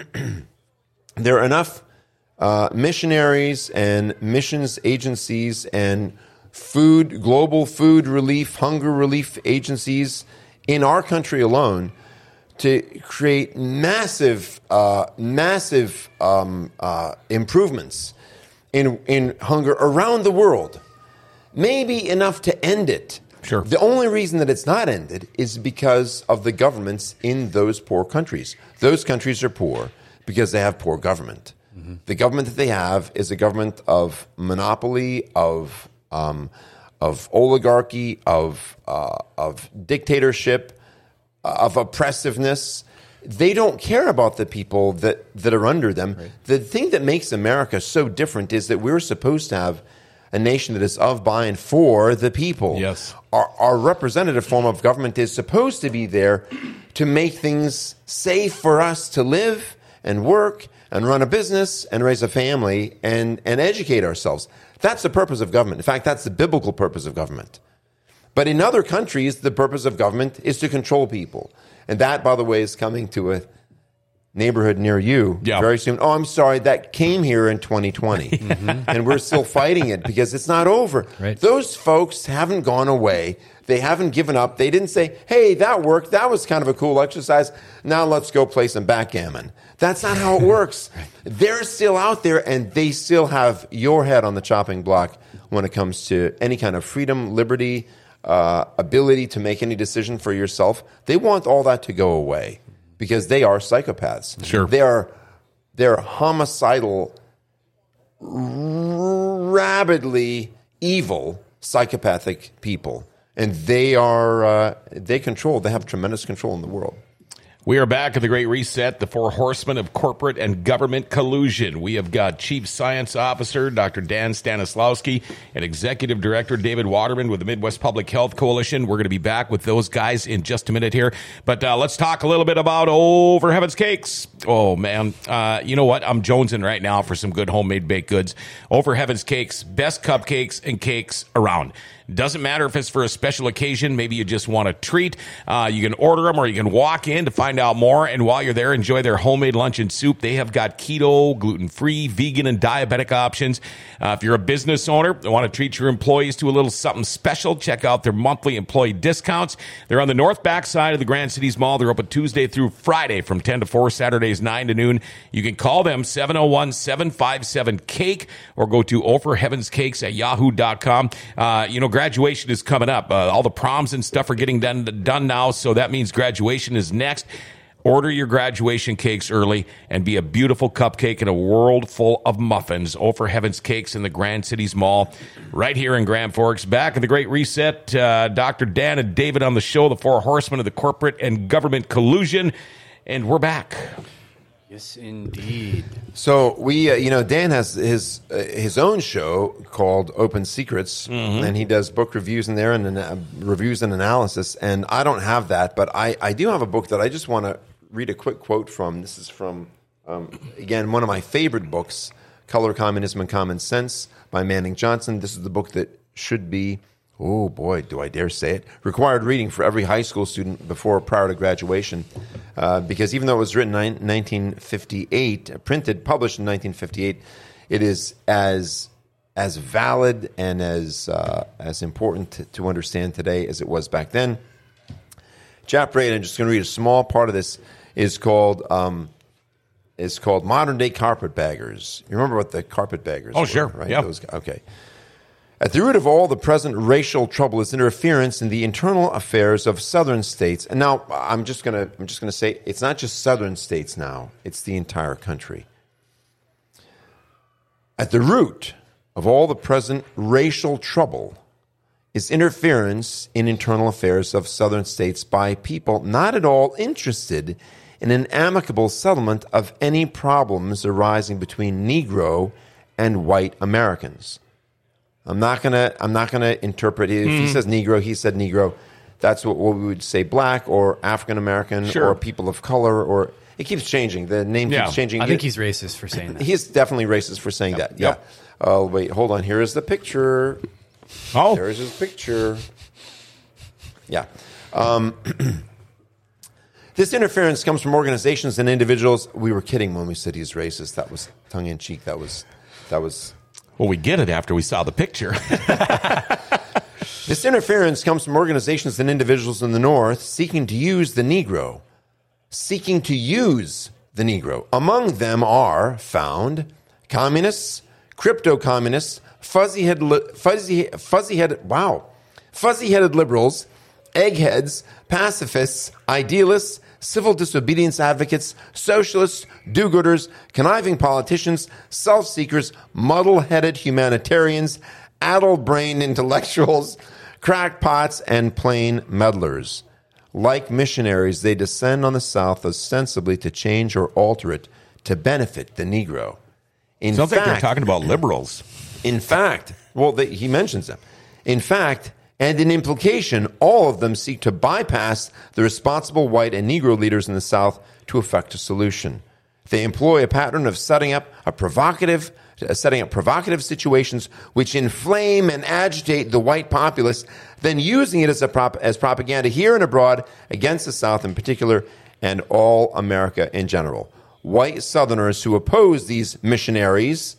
there are enough uh, missionaries and missions agencies and food, global food relief, hunger relief agencies in our country alone to create massive, uh, massive um, uh, improvements in in hunger around the world. Maybe enough to end it. Sure. The only reason that it's not ended is because of the governments in those poor countries. Those countries are poor because they have poor government. Mm-hmm. The government that they have is a government of monopoly, of um, of oligarchy, of uh, of dictatorship, of oppressiveness. They don't care about the people that, that are under them. Right. The thing that makes America so different is that we're supposed to have a nation that is of, by, and for the people. Yes. Our, our representative form of government is supposed to be there to make things safe for us to live and work and run a business and raise a family and, and educate ourselves. That's the purpose of government. In fact, that's the biblical purpose of government. But in other countries, the purpose of government is to control people. And that, by the way, is coming to a neighborhood near you Yeah. very soon. Oh, I'm sorry, that came here in twenty twenty. Mm-hmm. And we're still fighting it because it's not over. Right. Those folks haven't gone away. They haven't given up. They didn't say, hey, that worked. That was kind of a cool exercise. Now let's go play some backgammon. That's not how it works. They're still out there, and they still have your head on the chopping block when it comes to any kind of freedom, liberty, uh, ability to make any decision for yourself. They want all that to go away because they are psychopaths. Sure. They are they're homicidal, rabidly evil, psychopathic people. And they are, uh, they control, they have tremendous control in the world. We are back at the Great Reset, the four horsemen of corporate and government collusion. We have got Chief Science Officer Doctor Dan Stanislawski and Executive Director David Waterman with the Midwest Public Health Coalition. We're going to be back with those guys in just a minute here. But uh, let's talk a little bit about Over Heaven's Cakes. Oh, man. Uh, you know what? I'm jonesing right now for some good homemade baked goods. Over Heaven's Cakes, best cupcakes and cakes around. Doesn't matter if it's for a special occasion. Maybe you just want a treat. Uh, you can order them or you can walk in to find out more. And while you're there, enjoy their homemade lunch and soup. They have got keto, gluten-free, vegan, and diabetic options. Uh, if you're a business owner and want to treat your employees to a little something special, check out their monthly employee discounts. They're on the north back side of the Grand Cities Mall. They're open Tuesday through Friday from ten to four, Saturdays nine to noon. You can call them seven oh one, seven five seven, cake or go to over heavens cakes at yahoo dot com. Uh, you know, graduation is coming up. Uh, all the proms and stuff are getting done done now, so that means graduation is next. Order your graduation cakes early and be a beautiful cupcake in a world full of muffins. Over Heaven's Cakes in the Grand Cities Mall, right here in Grand Forks. Back at the Great Reset, uh, Doctor Dan and David on the show, the four horsemen of the corporate and government collusion, and we're back. Yes, indeed. So we, uh, you know, Dan has his uh, his own show called Open Secrets, mm-hmm. and he does book reviews in there and uh, reviews and analysis. And I don't have that, but I, I do have a book that I just want to read a quick quote from. This is from, um, again, one of my favorite books, Color, Communism, and Common Sense by Manning Johnson. This is the book that should be, oh boy, do I dare say it, required reading for every high school student before or prior to graduation. Uh, because even though it was written in nineteen fifty-eight, printed, published in nineteen fifty-eight, it is as as valid and as uh, as important to, to understand today as it was back then. Chapter eight, I'm just going to read a small part of this, is called um, is called Modern Day Carpetbaggers. You remember what the carpetbaggers oh, were, sure. right? Yeah. Those, okay. At the root of all the present racial trouble is interference in the internal affairs of southern states. And now I'm just going to I'm just going to say it's not just southern states now, it's the entire country. At the root of all the present racial trouble is interference in internal affairs of southern states by people not at all interested in an amicable settlement of any problems arising between Negro and white Americans. I'm not gonna. I'm not gonna interpret it. If mm. he says Negro, he said Negro. That's what, what we would say: black or African American sure. or people of color. Or it keeps changing. The name yeah. keeps changing. I think he's racist for saying that. He's definitely racist for saying yep. that. Yeah. Yep. Oh wait, hold on. Here is the picture. Oh, there's his picture. Yeah. Um, this interference comes from organizations and individuals. We were kidding when we said he's racist. That was tongue in cheek. That was. That was. Well, we get it after we saw the picture. This interference comes from organizations and individuals in the North seeking to use the Negro. Seeking to use the Negro. Among them are found communists, crypto-communists, fuzzy-headed, fuzzy, fuzzy-headed, wow, fuzzy-headed liberals, eggheads, pacifists, idealists, civil disobedience advocates, socialists, do-gooders, conniving politicians, self-seekers, muddle-headed humanitarians, addle-brained intellectuals, crackpots, and plain meddlers. Like missionaries, they descend on the South ostensibly to change or alter it to benefit the Negro. In Sounds fact, like they're talking about liberals. In fact, well, they, he mentions them. In fact, and in implication, all of them seek to bypass the responsible white and Negro leaders in the South to effect a solution. They employ a pattern of setting up a provocative, uh, setting up provocative situations which inflame and agitate the white populace, then using it as a prop, as propaganda here and abroad against the South in particular and all America in general. White Southerners who oppose these missionaries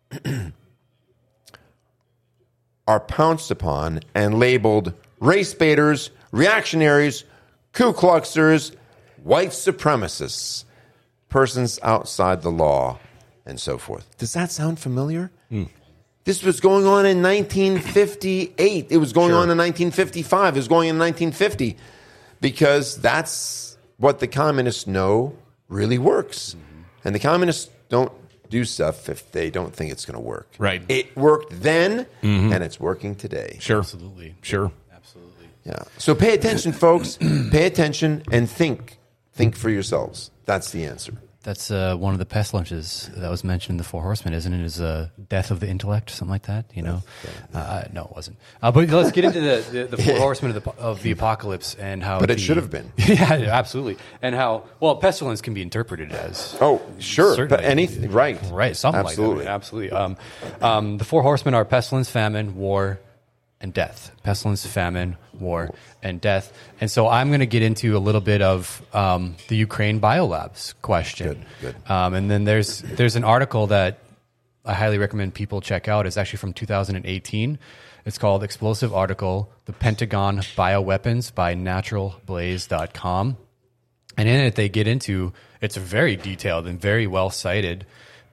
are pounced upon and labeled race baiters, reactionaries, Ku Kluxers, white supremacists, persons outside the law, and so forth. Does that sound familiar? Mm. This was going on in nineteen fifty-eight. It was going Sure. on in nineteen fifty-five. It was going in nineteen fifty because that's what the communists know really works. Mm-hmm. And the communists don't do stuff if they don't think it's going to work. Right. It worked then, mm-hmm. and it's working today. Sure. Absolutely. Sure. Absolutely. Yeah. So pay attention, folks. Pay attention and think. Think for yourselves. That's the answer. That's uh, one of the pestilences that was mentioned in the Four Horsemen, isn't it? Is uh, death of the intellect, something like that. You know, uh, no, it wasn't. Uh, but let's get into the, the, the Four Horsemen of the, of the apocalypse and how. But it the- should have been. Yeah, absolutely. And how well pestilence can be interpreted as. Oh, sure. Certainly. But anything, right. Right, something Absolutely. like that. Absolutely. Um, um, the Four Horsemen are pestilence, famine, war, and death. Pestilence, famine, war, and death. And so I'm going to get into a little bit of um, the Ukraine biolabs question. Good, good. Um, and then there's there's an article that I highly recommend people check out. It's actually from two thousand eighteen. It's called Explosive Article, The Pentagon Bioweapons by natural blaze dot com. And in it, they get into, it's a very detailed and very well cited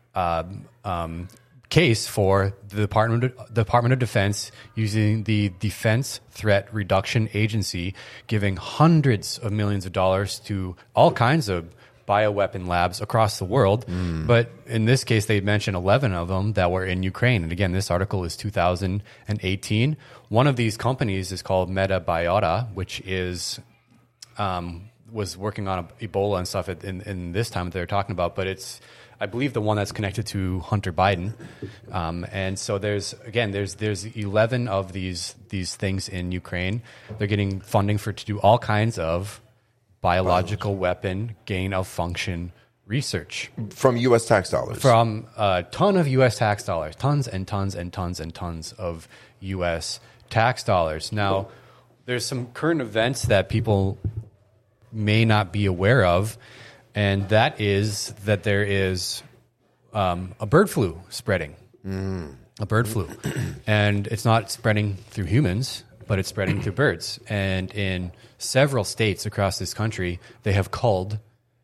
um, um, case for the Department of, Department of Defense using the Defense Threat Reduction Agency, giving hundreds of millions of dollars to all kinds of bioweapon labs across the world. Mm. But in this case, they mentioned eleven of them that were in Ukraine. And again, this article is two thousand eighteen. One of these companies is called Metabiota, which is um, was working on Ebola and stuff at, in, in this time that they're talking about. But it's, I believe, the one that's connected to Hunter Biden. Um, and so there's, again, there's there's eleven of these these things in Ukraine. They're getting funding for to do all kinds of biological weapon gain of function research From U S tax dollars. from a ton of U S tax dollars, tons and tons and tons and tons of U S tax dollars. Now, there's some current events that people may not be aware of, and that is that there is um, a bird flu spreading. Mm. A bird flu. And it's not spreading through humans, but it's spreading through birds. And in several states across this country, they have culled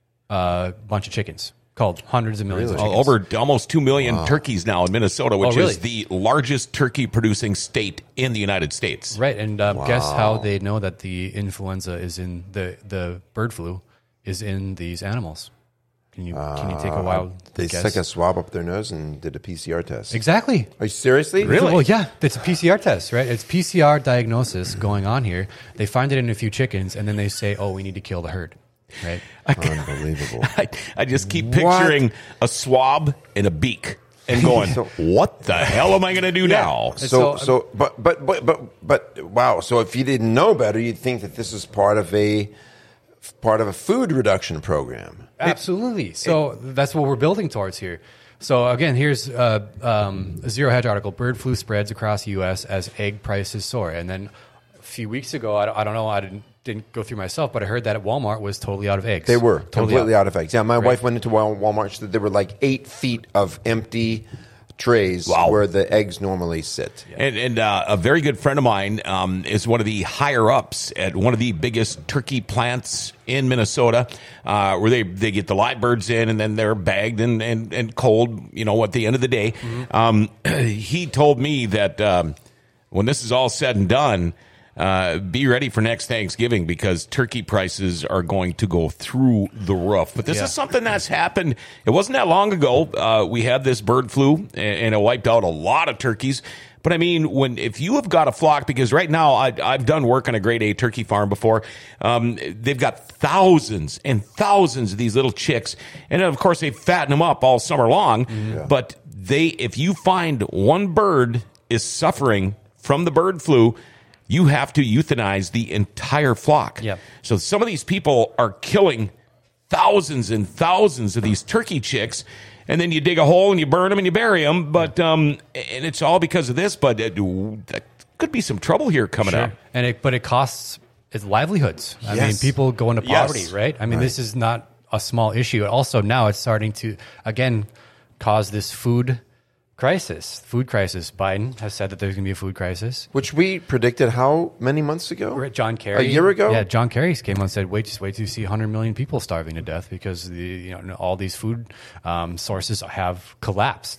a bunch of chickens, culled hundreds of millions Really? of chickens. Over almost two million turkeys now in Minnesota, which Oh, really? is the largest turkey producing state in the United States. Right, and uh, guess how they know that the influenza is in the the bird flu is in these animals? Can you can you take a wild They guess? stuck a swab up their nose and did a P C R test. Exactly. Are you seriously? Well, yeah, it's a P C R test, right? It's P C R diagnosis going on here. They find it in a few chickens, and then they say, "Oh, we need to kill the herd." Right? Unbelievable. I, I just keep picturing a swab and a beak and going, So- what the hell am I going to do now? So, so- so, but, but, but, but, but, wow. So, if you didn't know better, you'd think that this is part of a part of a food reduction program. Absolutely. So that's what we're building towards here. So again, here's uh, um, a Zero Hedge article: bird flu spreads across the U S as egg prices soar. And then a few weeks ago, I, I don't know, I didn't didn't go through myself, but I heard that Walmart was totally out of eggs. They were totally completely out. of eggs. Yeah, my wife went into Wal- Walmart. She said there were like eight feet of empty trays Wow. where the eggs normally sit. And, and uh, a very good friend of mine um, is one of the higher ups at one of the biggest turkey plants in Minnesota, uh, where they, they get the live birds in and then they're bagged and, and, and cold, you know, at the end of the day. Mm-hmm. Um, he told me that um, when this is all said and done, uh, be ready for next Thanksgiving because turkey prices are going to go through the roof. But this Yeah. is something that's happened. It wasn't that long ago. Uh, we had this bird flu and, and it wiped out a lot of turkeys. But I mean, when if you have got a flock, because right now I, I've done work on a grade A turkey farm before. Um, they've got thousands and thousands of these little chicks, and of course they fatten them up all summer long. Yeah. But they, if you find one bird is suffering from the bird flu, you have to euthanize the entire flock. Yep. So some of these people are killing thousands and thousands of these turkey chicks, and then you dig a hole and you burn them and you bury them. But um, and it's all because of this. But it, that could be some trouble here coming Sure. up. And it, but it costs it's livelihoods. I mean, Yes. people go into Yes. poverty, right? I mean, this is not a small issue. Also, now it's starting to again cause this food crisis. Food crisis. Biden has said that there's going to be a food crisis. Which we predicted how many months ago? John Kerry A year ago? Yeah, John Kerry came on and said, "Wait, just wait till you see one hundred million people starving to death because the you know all these food um, sources have collapsed."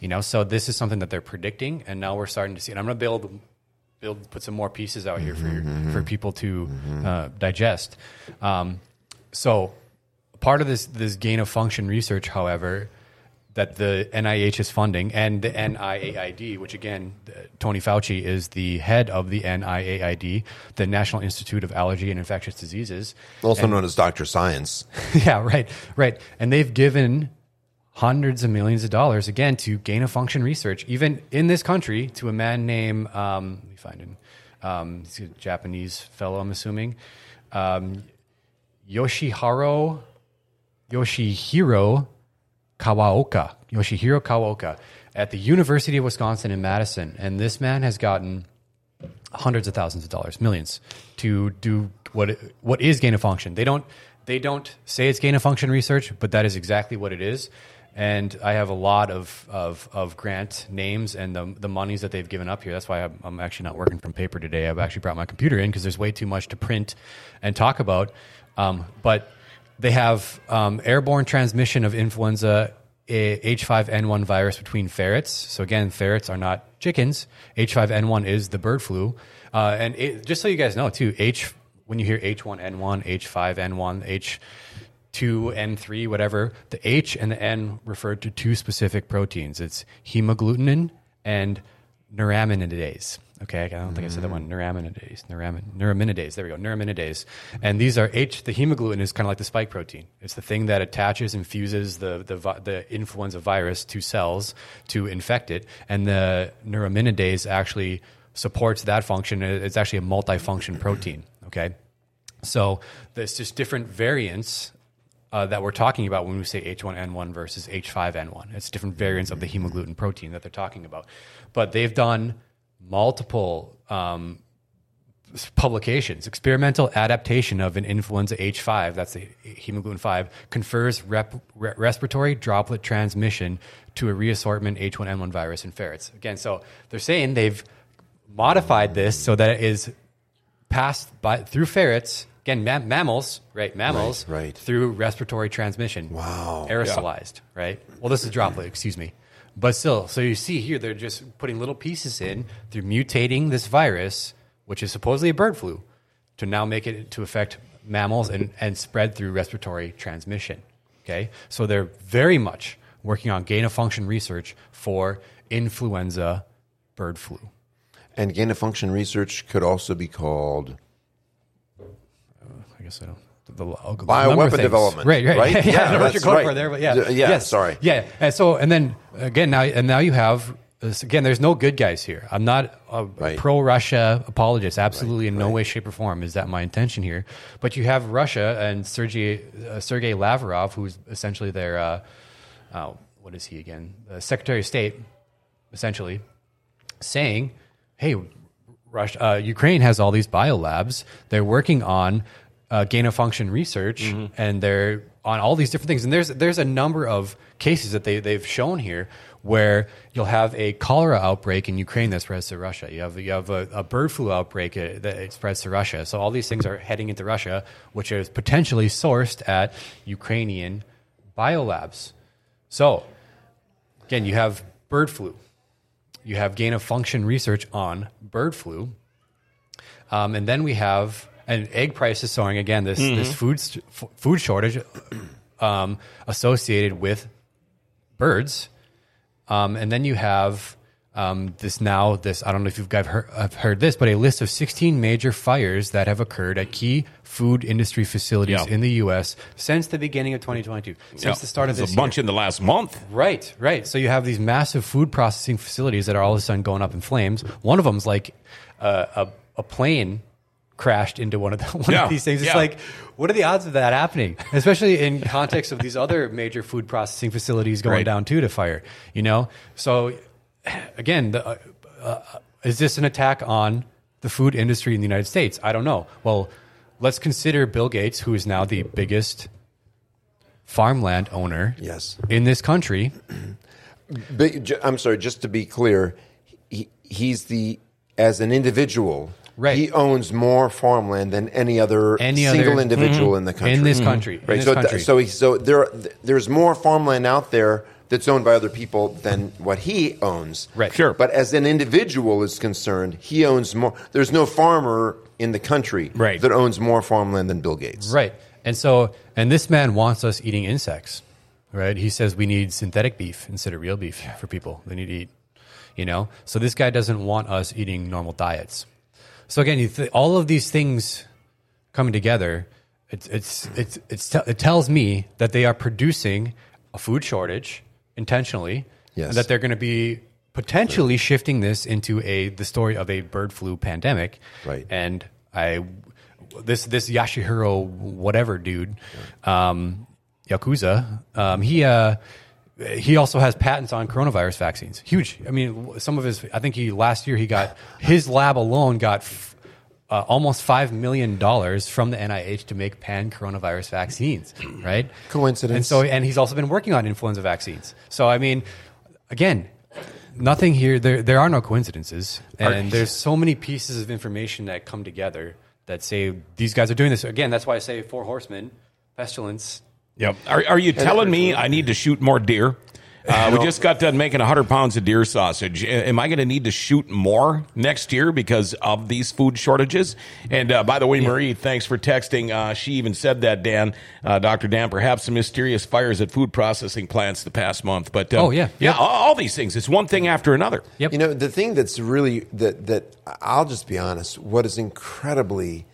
You know, so this is something that they're predicting, and now we're starting to see. And I'm going to build, build, put some more pieces out here for mm-hmm. for people to mm-hmm. uh, digest. Um, so, part of this this gain of function research, however, that the N I H is funding, and the N I A I D, which again, Tony Fauci is the head of the N I A I D, the National Institute of Allergy and Infectious Diseases. Also and, known as Doctor Science. Yeah, right, right. And they've given hundreds of millions of dollars, again, to gain of function research, even in this country, to a man named, um, let me find him, um, he's a Japanese fellow, I'm assuming, um, Yoshihiro, Yoshihiro Kawaoka, Yoshihiro Kawaoka, at the University of Wisconsin in Madison. And this man has gotten hundreds of thousands of dollars, millions, to do what what is gain of function. They don't they don't say it's gain of function research, but that is exactly what it is. And I have a lot of, of, of grant names and the, the monies that they've given up here. That's why I'm, I'm actually not working from paper today. I've actually brought my computer in because there's way too much to print and talk about. Um, but they have um, airborne transmission of influenza H five N one virus between ferrets. So again, ferrets are not chickens. H five N one is the bird flu. Uh, and it, just so you guys know too, H when you hear H one N one, H five N one, H two N three, whatever, the H and the N refer to two specific proteins. It's hemagglutinin and neuraminidase. Okay, I don't think I said that one. Neuraminidase, neuramin, neuraminidase. There we go, neuraminidase. And these are H. The hemagglutinin is kind of like the spike protein. It's the thing that attaches and fuses the the, the influenza virus to cells to infect it. And the neuraminidase actually supports that function. It's actually a multifunction protein. Okay, so there's just different variants uh, that we're talking about when we say H one N one versus H five N one. It's different variants of the hemagglutinin protein that they're talking about. But they've done multiple um, publications. Experimental adaptation of an influenza H five, that's the hemagglutinin five, confers rep, re, respiratory droplet transmission to a reassortment H one N one virus in ferrets. Again, so they're saying they've modified this so that it is passed by through ferrets, again, mam- mammals, right, mammals, right, right. through respiratory transmission. Wow. Aerosolized, yeah. Right? Well, this is droplet, excuse me. But still, so you see here, they're just putting little pieces in through mutating this virus, which is supposedly a bird flu, to now make it to affect mammals and, and spread through respiratory transmission. Okay? So they're very much working on gain-of-function research for influenza bird flu. And gain-of-function research could also be called... Uh, I guess I don't... The, the bioweapon development, right? Right. right? yeah, yeah I know what you're going right. for there, but yeah, yeah. Yes. Sorry. Yeah, and so and then again now and now you have this, again. There's no good guys here. I'm not a right. pro-Russia apologist. Absolutely, right. in no right. way, shape, or form is that my intention here. But you have Russia and Sergei uh, Sergei Lavrov, who's essentially their uh, uh, what is he again? Uh, Secretary of State, essentially saying, "Hey, Russia, uh, Ukraine has all these biolabs. They're working on." Uh, gain-of-function research, mm-hmm. and they're on all these different things. And there's there's a number of cases that they, they've shown here where you'll have a cholera outbreak in Ukraine that spreads to Russia. You have, you have a, a bird flu outbreak that it spreads to Russia. So all these things are heading into Russia, which is potentially sourced at Ukrainian biolabs. So, again, you have bird flu. You have gain-of-function research on bird flu. Um, and then we have... And egg prices soaring again. This mm-hmm. this food food shortage um, associated with birds, um, and then you have um, this now. This I don't know if you've guys heard, have heard this, but a list of sixteen major fires that have occurred at key food industry facilities yeah. in the U S since the beginning of twenty twenty-two, since yeah. the start of There's this a bunch year. in the last month. Right, right. So you have these massive food processing facilities that are all of a sudden going up in flames. One of them is like uh, a a plane. Crashed into one of the, one yeah, of these things. It's yeah. like, what are the odds of that happening? Especially in context of these other major food processing facilities going right. down too to fire. You know, so again, the, uh, uh, is this an attack on the food industry in the United States? I don't know. Well, let's consider Bill Gates, who is now the biggest farmland owner yes. in this country. But, I'm sorry, just to be clear, he, he's the as an individual. Right. He owns more farmland than any other any single other, individual mm-hmm. in the country. In this country. Mm-hmm. Right. In this so, country. th- so, he, so there, there's more farmland out there that's owned by other people than what he owns. Right. Sure. But as an individual is concerned, he owns more. There's no farmer in the country Right. that owns more farmland than Bill Gates. Right. And so, and this man wants us eating insects, right? He says we need synthetic beef instead of real beef for people. They need to eat, you know? So this guy doesn't want us eating normal diets. So again, you th- all of these things coming together, it's, it's, it's, it's te- it tells me that they are producing a food shortage intentionally, Yes. and that they're going to be potentially shifting this into a the story of a bird flu pandemic. Right. And I, this this Yashihiro whatever dude, um, Yakuza, um, he uh, he also has patents on coronavirus vaccines. Huge. I mean, some of his. I think he last year he got his lab alone got. F- Uh, almost five million dollars from the N I H to make pan coronavirus vaccines, right? Coincidence. And so, and he's also been working on influenza vaccines. So, I mean, again, nothing here. There, there are no coincidences, and there's so many pieces of information that come together that say these guys are doing this. Again, that's why I say Four Horsemen, Pestilence. Yep. Are, are you telling me I need to shoot more deer? Uh, we just got done making one hundred pounds of deer sausage. A- Am I going to need to shoot more next year because of these food shortages? And uh, by the way, Marie, thanks for texting. Uh, she even said that, Dan, uh, Doctor Dan, perhaps some mysterious fires at food processing plants the past month. But um, Oh, yeah. yeah, Yep. all, all these things. It's one thing after another. Yep. You know, the thing that's really that that I'll just be honest, what is incredibly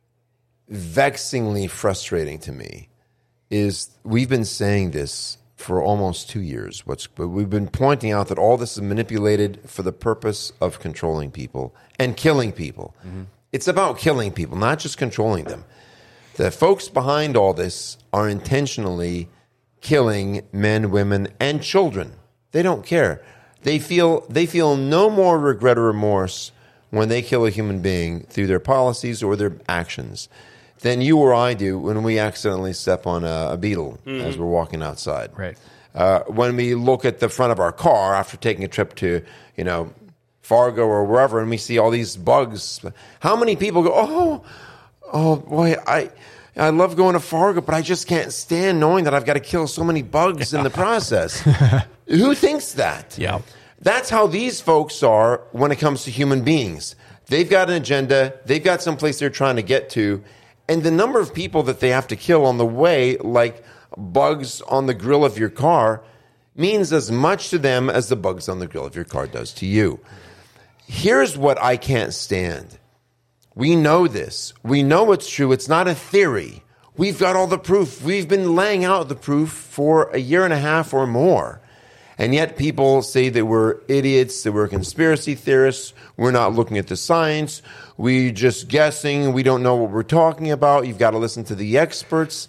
vexingly frustrating to me is we've been saying this for almost two years. What's but we've been pointing out that all this is manipulated for the purpose of controlling people and killing people. Mm-hmm. It's about killing people, not just controlling them. The folks behind all this are intentionally killing men, women, and children. They don't care. They feel they feel no more regret or remorse when they kill a human being through their policies or their actions than you or I do when we accidentally step on a, a beetle mm-hmm. as we're walking outside. Right. Uh, when we look at the front of our car after taking a trip to, you know, Fargo or wherever, and we see all these bugs. How many people go, oh, oh boy, I I love going to Fargo, but I just can't stand knowing that I've got to kill so many bugs in the process. Who thinks that? Yeah. That's how these folks are when it comes to human beings. They've got an agenda. They've got someplace they're trying to get to. And the number of people that they have to kill on the way, like bugs on the grill of your car, means as much to them as the bugs on the grill of your car does to you. Here's what I can't stand. We know this. We know it's true. It's not a theory. We've got all the proof. We've been laying out the proof for a year and a half or more. And yet people say that we're idiots, that we're conspiracy theorists, we're not looking at the science, we're just guessing, we don't know what we're talking about, you've got to listen to the experts.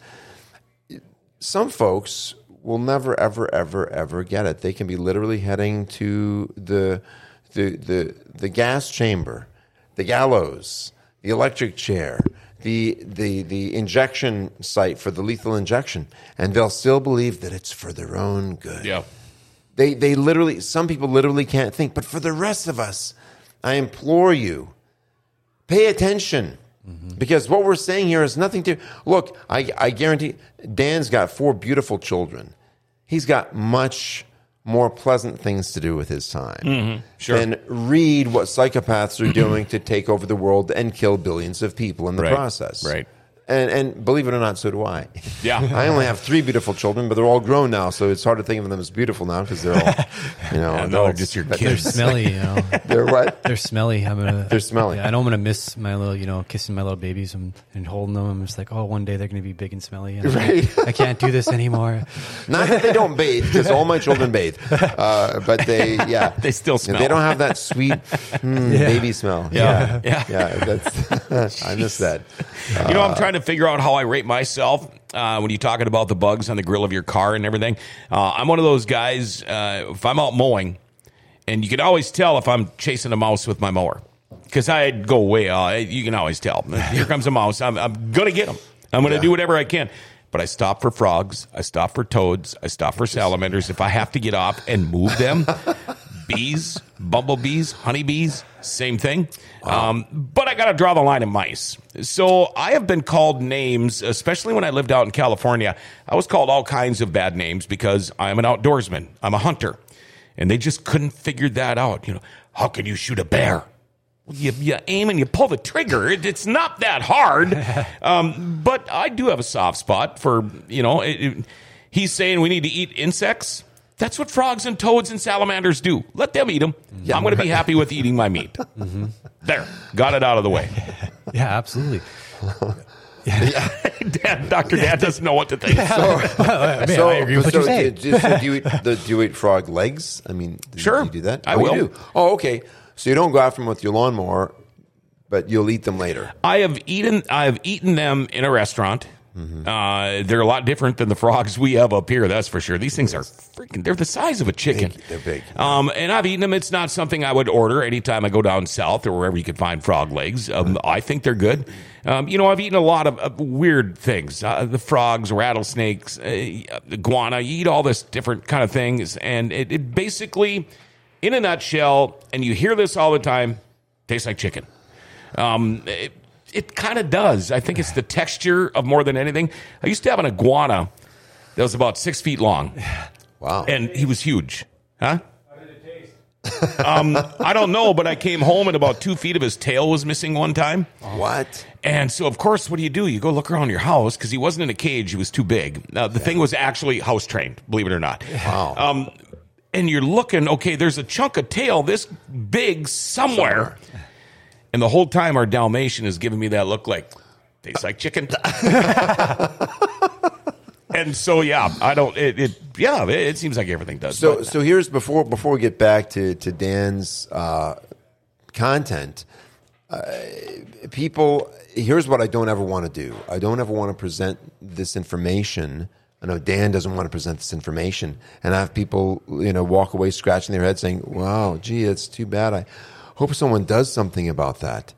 Some folks will never, ever, ever, ever get it. They can be literally heading to the the the, the gas chamber, the gallows, the electric chair, the, the, the injection site for the lethal injection, and they'll still believe that it's for their own good. Yeah. They they literally, some people literally can't think. But for the rest of us, I implore you, pay attention. Mm-hmm. Because what we're saying here has nothing to... Look, I, I guarantee Dan's got four beautiful children. He's got much more pleasant things to do with his time mm-hmm. sure. than read what psychopaths are doing to take over the world and kill billions of people in the right. process. Right. And, and believe it or not, so do I. Yeah. I only have three beautiful children, but they're all grown now, so it's hard to think of them as beautiful now because they're all, you know, Yeah, no, adults. just your But They're kids. smelly, you know. They're what? They're smelly. I'm gonna. They're smelly. Yeah, I know I'm gonna miss my little, you know, kissing my little babies and, and holding them. I'm just like, oh, one day they're gonna be big and smelly. And Right. I can't do this anymore. Not that they don't bathe, because all my children bathe, uh, but they, yeah, They still smell. They don't have that sweet mm, Yeah. baby smell. Yeah. yeah, Yeah. yeah, that's, I miss that. You know, I'm trying to figure out how I rate myself uh, when you're talking about the bugs on the grill of your car and everything. Uh, I'm one of those guys, uh, if I'm out mowing, and you can always tell if I'm chasing a mouse with my mower. Because I'd go away. Uh, you can always tell. Here comes a mouse. I'm, I'm going to get him. I'm going to Yeah. do whatever I can. But I stop for frogs. I stop for toads. I stop for salamanders. If I have to get off and move them, bees, bumblebees, honeybees, same thing. Wow. Um, but I got to draw the line at mice. So I have been called names, especially when I lived out in California. I was called all kinds of bad names because I'm an outdoorsman. I'm a hunter. And they just couldn't figure that out. You know, how can you shoot a bear? Well, you, you aim and you pull the trigger. It, it's not that hard. Um, but I do have a soft spot for, you know, it, it, he's saying we need to eat insects. That's what frogs and toads and salamanders do. Let them eat them. Yeah. I'm going to be happy with eating my meat. Mm-hmm. There. Got it out of the way. Yeah, absolutely. Yeah. Dad, Doctor Dad doesn't know what to think. So, I, mean, so, I agree with what so you say. Do, so do you eat the, do you eat frog legs? I mean, do sure. you do that? I oh, will. You do? Oh, okay. So you don't go after them with your lawnmower, but you'll eat them later. I have eaten. I have eaten them in a restaurant. Mm-hmm. Uh, they're a lot different than the frogs we have up here. That's for sure. These things are freaking. They're the size of a chicken. Big, they're big. Um, and I've eaten them. It's not something I would order anytime I go down south or wherever you can find frog legs. Um, I think they're good. Um, you know, I've eaten a lot of uh, weird things. Uh, the frogs, rattlesnakes, uh, iguana. You eat all this different kind of things, and it, it basically, in a nutshell, and you hear this all the time, tastes like chicken. Um, it, It kind of does. I think it's the texture of more than anything. I used to have an iguana that was about six feet long. Wow. And he was huge. Huh? How did it taste? um, I don't know, but I came home and about two feet of his tail was missing one time. What? And so, of course, what do you do? You go look around your house because he wasn't in a cage. He was too big. Now, the yeah. thing was actually house trained, believe it or not. Wow. Um, and you're looking, okay, there's a chunk of tail this big somewhere. somewhere. And the whole time our Dalmatian is giving me that look like, tastes like chicken. And so, yeah, I don't, it, it yeah, it, it seems like everything does. So, but, so here's, before before we get back to, to Dan's uh, content, uh, people, here's what I don't ever want to do. I don't ever want to present this information. I know Dan doesn't want to present this information. And I have people, you know, walk away scratching their head saying, wow, gee, it's too bad. I hope someone does something about that.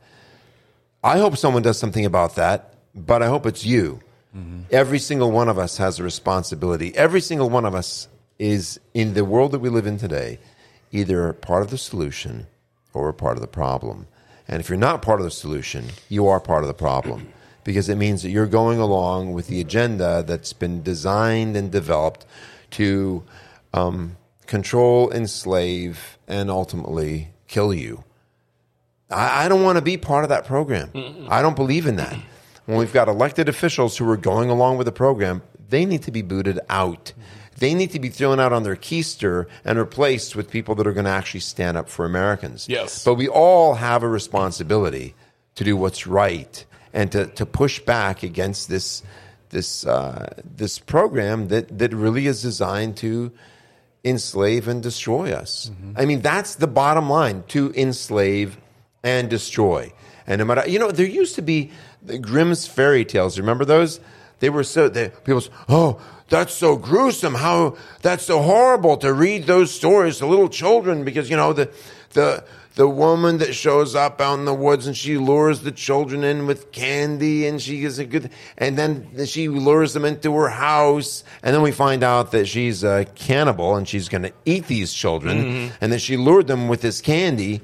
I hope someone does something about that, but I hope it's you. Mm-hmm. Every single one of us has a responsibility. Every single one of us is, in the world that we live in today, either part of the solution or a part of the problem. And if you're not part of the solution, you are part of the problem, because it means that you're going along with the agenda that's been designed and developed to um, control, enslave, and ultimately kill you. I, I don't want to be part of that program. Mm-mm. I don't believe in that. When we've got elected officials who are going along with the program, they need to be booted out. Mm-hmm. They need to be thrown out on their keister and replaced with people that are going to actually stand up for Americans. Yes. But we all have a responsibility to do what's right and to, to push back against this this uh, this program that, that really is designed to enslave and destroy us. Mm-hmm. I mean, that's the bottom line, to enslave and destroy. And no matter, you know, there used to be the Grimm's fairy tales. Remember those? They were so, they, people say, oh, that's so gruesome. How, that's so horrible to read those stories to little children, because, you know, the, the, the woman that shows up out in the woods and she lures the children in with candy, and she is a good, and then she lures them into her house, and then we find out that she's a cannibal and she's going to eat these children, mm-hmm. and then she lured them with this candy.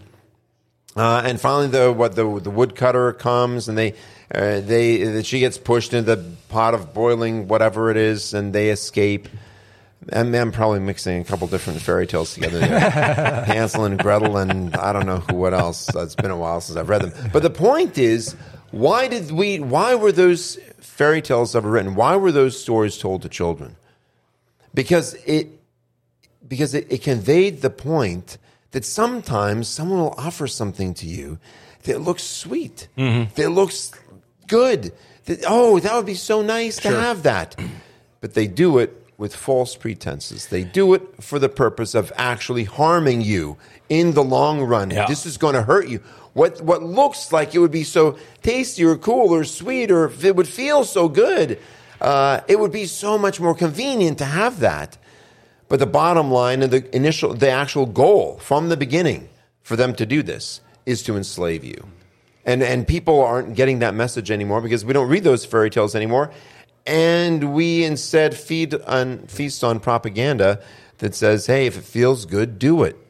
Uh, and finally, the what the the woodcutter comes, and they uh, they she gets pushed into the pot of boiling whatever it is, and they escape. And I'm probably mixing a couple different fairy tales together there. Hansel and Gretel, and I don't know who what else. It's been a while since I've read them. But the point is, why did we? Why were those fairy tales ever written? Why were those stories told to children? Because it because it, it conveyed the point that sometimes someone will offer something to you that looks sweet, mm-hmm. that looks good. That, oh, that would be so nice sure. to have that. But they do it with false pretenses. They do it for the purpose of actually harming you in the long run. Yeah. This is going to hurt you. What what looks like it would be so tasty or cool or sweet, or if it would feel so good, uh, it would be so much more convenient to have that. But the bottom line and the initial, the actual goal from the beginning for them to do this is to enslave you. And and people aren't getting that message anymore because we don't read those fairy tales anymore. And we instead feed on, feast on propaganda that says, hey, if it feels good, do it.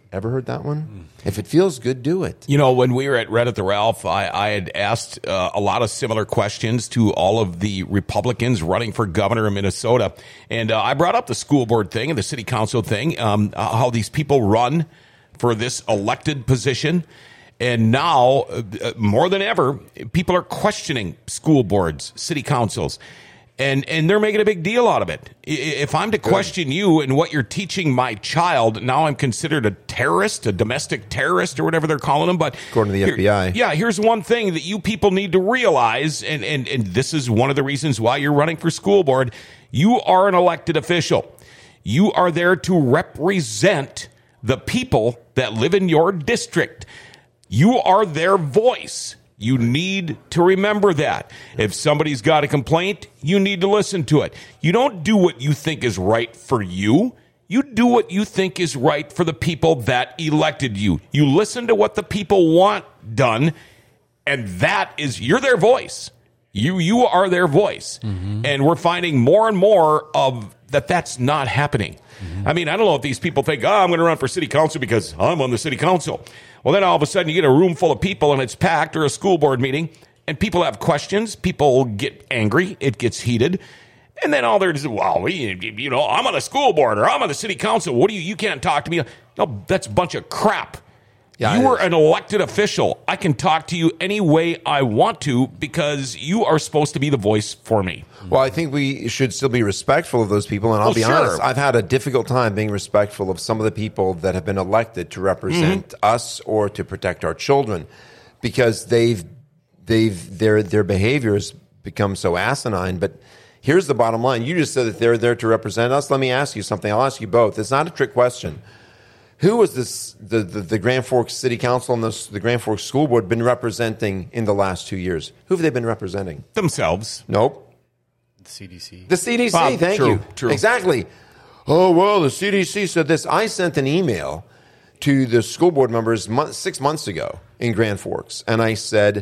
Ever heard that one? If it feels good, do it. You know, when we were at Red at the Ralph, I, I had asked uh, a lot of similar questions to all of the Republicans running for governor in Minnesota. And uh, I brought up the school board thing and the city council thing, um, uh, how these people run for this elected position. And now, uh, more than ever, people are questioning school boards, city councils. And and they're making a big deal out of it. If I'm to question you and what you're teaching my child, now I'm considered a terrorist, a domestic terrorist, or whatever they're calling them. But according to the here, F B I. Yeah, here's one thing that you people need to realize, and, and, and this is one of the reasons why you're running for school board. You are an elected official. You are there to represent the people that live in your district. You are their voice. You need to remember that. If somebody's got a complaint, you need to listen to it. You don't do what you think is right for you. You do what you think is right for the people that elected you. You listen to what the people want done, and that is, you're their voice. You you are their voice. Mm-hmm. And we're finding more and more of that that's not happening. Mm-hmm. I mean, I don't know if these people think, oh, I'm going to run for city council because I'm on the city council. Well, then all of a sudden you get a room full of people and it's packed, or a school board meeting, and people have questions. People get angry. It gets heated. And then all they're just, well, you know, I'm on the school board or I'm on the city council. What do you, you can't talk to me. No, that's a bunch of crap. Yeah, you are an elected official. I can talk to you any way I want to because you are supposed to be the voice for me. Well, I think we should still be respectful of those people. And I'll well, be sure. honest, I've had a difficult time being respectful of some of the people that have been elected to represent mm-hmm. us or to protect our children, because they've they've their their behavior has become so asinine. But here's the bottom line. You just said that they're there to represent us. Let me ask you something. I'll ask you both. It's not a trick question. Who was this, the, the, the Grand Forks City Council and the, the Grand Forks School Board been representing in the last two years? Who have they been representing? Themselves. Nope. The C D C. The C D C, Bob, thank true, you. True. Exactly. Oh, well, the C D C said this. I sent an email to the school board members month, six months ago in Grand Forks, and I said,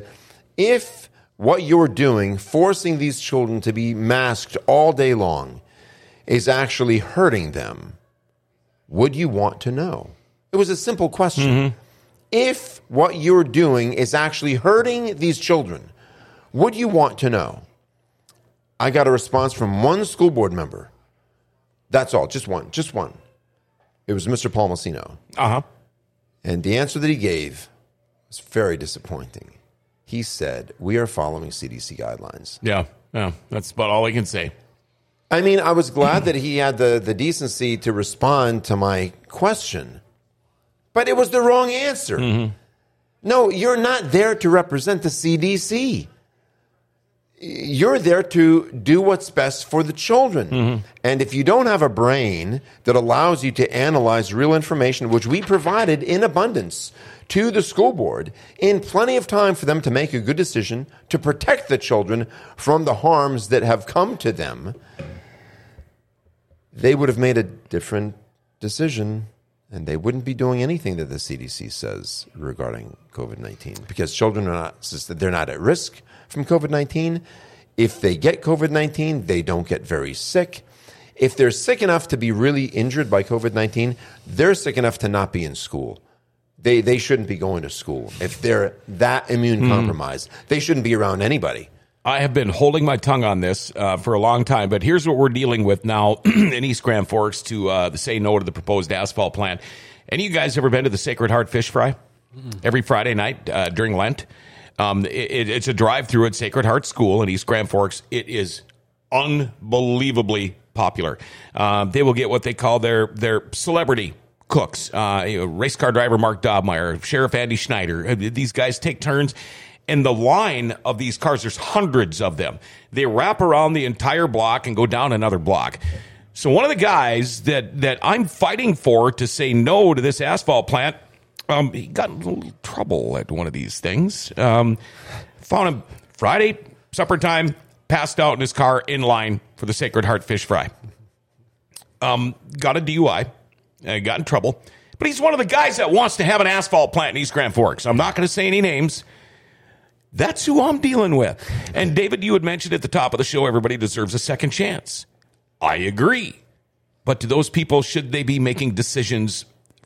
if what you're doing, forcing these children to be masked all day long, is actually hurting them, would you want to know? It was a simple question. Mm-hmm. If what you're doing is actually hurting these children, would you want to know? I got a response from one school board member. That's all, just one, just one. It was Mister Palmasino. Uh-huh. And the answer that he gave was very disappointing. He said, we are following C D C guidelines. Yeah, yeah, that's about all I can say. I mean, I was glad that he had the, the decency to respond to my question, but it was the wrong answer. Mm-hmm. No, you're not there to represent the C D C. You're there to do what's best for the children. Mm-hmm. And if you don't have a brain that allows you to analyze real information, which we provided in abundance to the school board, in plenty of time for them to make a good decision to protect the children from the harms that have come to them, they would have made a different decision, and they wouldn't be doing anything that the C D C says regarding COVID nineteen, because children are not, they're not at risk from COVID nineteen. If they get COVID nineteen, they don't get very sick. If they're sick enough to be really injured by COVID nineteen, they're sick enough to not be in school. They they shouldn't be going to school. If they're that immune mm. compromised, they shouldn't be around anybody. I have been holding my tongue on this uh, for a long time, but here's what we're dealing with now in East Grand Forks to uh, say no to the proposed asphalt plant. Any of you guys ever been to the Sacred Heart Fish Fry? Mm. Every Friday night uh, during Lent. Um, it, it's a drive-through at Sacred Heart School in East Grand Forks. It is unbelievably popular. Uh, they will get what they call their their celebrity cooks. Uh, you know, race car driver Mark Dobmeyer, Sheriff Andy Schneider. These guys take turns. And the line of these cars, there's hundreds of them. They wrap around the entire block and go down another block. So one of the guys that, that I'm fighting for to say no to this asphalt plant, um, he got in a little trouble at one of these things. Um, found him Friday, supper time, passed out in his car in line for the Sacred Heart Fish Fry. Um, got a D U I, uh, got in trouble. But he's one of the guys that wants to have an asphalt plant in East Grand Forks. I'm not going to say any names. That's who I'm dealing with. And David, you had mentioned at the top of the show, everybody deserves a second chance. I agree. But to those people, should they be making decisions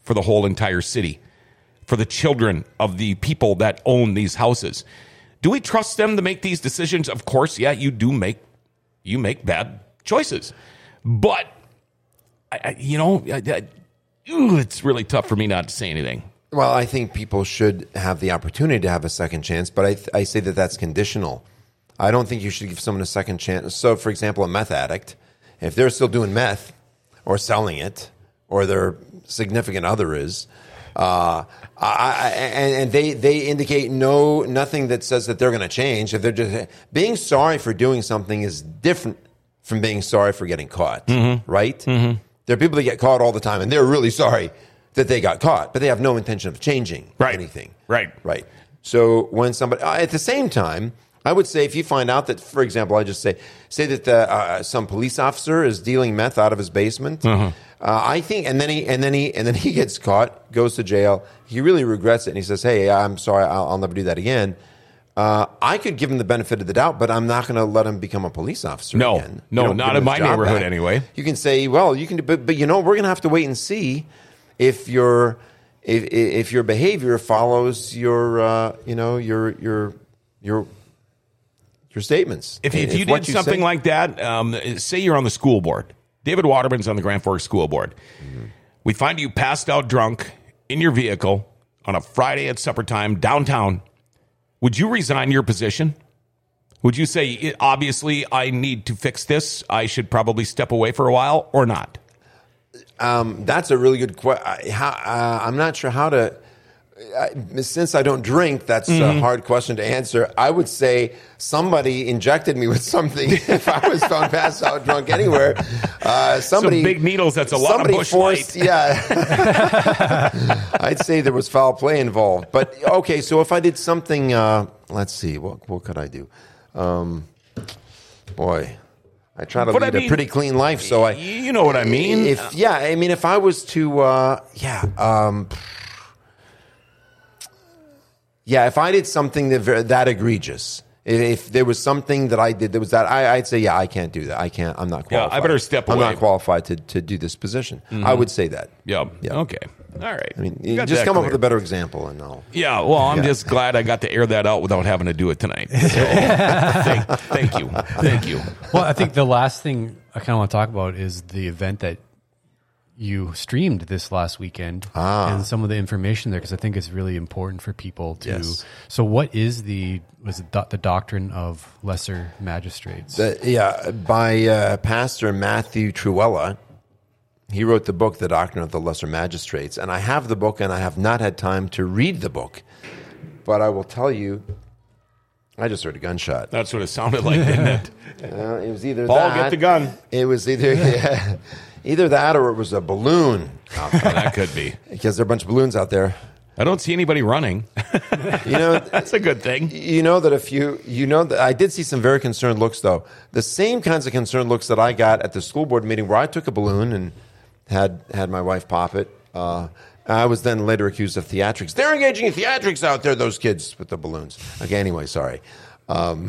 for the whole entire city, for the children of the people that own these houses. Do we trust them to make these decisions? Of course, yeah, you do make you make bad choices. But, I, I, you know, I, I, ooh, it's really tough for me not to say anything. Well, I think people should have the opportunity to have a second chance, but I, th- I say that that's conditional. I don't think you should give someone a second chance. So, for example, a meth addict, if they're still doing meth or selling it, or their significant other is, uh, I, I, and, and they, they indicate no nothing that says that they're going to change. If they're just being sorry for doing something is different from being sorry for getting caught, mm-hmm. right? Mm-hmm. There are people that get caught all the time, and they're really sorry that they got caught, but they have no intention of changing right. anything. Right. Right. So when somebody, at the same time, I would say if you find out that, for example, I just say, say that the, uh, some police officer is dealing meth out of his basement, uh-huh. uh, I think, and then he, and then he, and then he gets caught, goes to jail. He really regrets it, and he says, "Hey, I'm sorry, I'll, I'll never do that again." Uh, I could give him the benefit of the doubt, but I'm not going to let him become a police officer no, again. No, no, not in my neighborhood back. Anyway. You can say, well, you can, but, but you know, we're going to have to wait and see if your if if your behavior follows your uh, you know your your your your statements. If, if, if you did you something say, like that, um, say you're on the school board. David Waterman's on the Grand Forks School Board. Mm-hmm. We find you passed out drunk in your vehicle on a Friday at supper time downtown. Would you resign your position? Would you say, obviously, I need to fix this, I should probably step away for a while, or not? Um, that's a really good question. Uh, I'm not sure how to... I, since I don't drink, that's mm-hmm. a hard question to answer. I would say somebody injected me with something if I was found passed out drunk anywhere. Uh, somebody, Some big needles, that's a lot of Busch forced, Light. Yeah. I'd say there was foul play involved. But, okay, so if I did something, uh, let's see, what, what could I do? Um, boy, I try to but lead I mean, a pretty clean life. So I, You know what I mean? If Yeah, I mean, if I was to, uh, yeah, um... Yeah, if I did something that that egregious, if, if there was something that I did that was that, I, I'd say, yeah, I can't do that. I can't. I'm not qualified. Yeah, I better step I'm away. not qualified to, to do this position. Mm-hmm. I would say that. Yeah. yeah. Okay. All right. I mean, you just come clear. up with a better example, and I'll. Yeah. Well, I'm yeah. just glad I got to air that out without having to do it tonight. So, thank, thank you. Thank you. Well, I think the last thing I kind of want to talk about is the event that you streamed this last weekend ah. and some of the information there, because I think it's really important for people to. Yes. So, what is the was it do, the doctrine of lesser magistrates? The, yeah, by uh, Pastor Matthew Truella. He wrote the book, The Doctrine of the Lesser Magistrates, and I have the book, and I have not had time to read the book, but I will tell you, I just heard a gunshot. That's what it sounded like, didn't it? Uh, it was either Paul, that. get the gun. It was either. Yeah, Either that or it was a balloon. Oh, that could be. Because there are a bunch of balloons out there. I don't see anybody running. You know, that's a good thing. You know that if you, you know that I did see some very concerned looks, though. The same kinds of concerned looks that I got at the school board meeting where I took a balloon and had had my wife pop it. Uh, I was then later accused of theatrics. They're engaging in theatrics out there, those kids with the balloons. Okay, anyway, sorry. Um,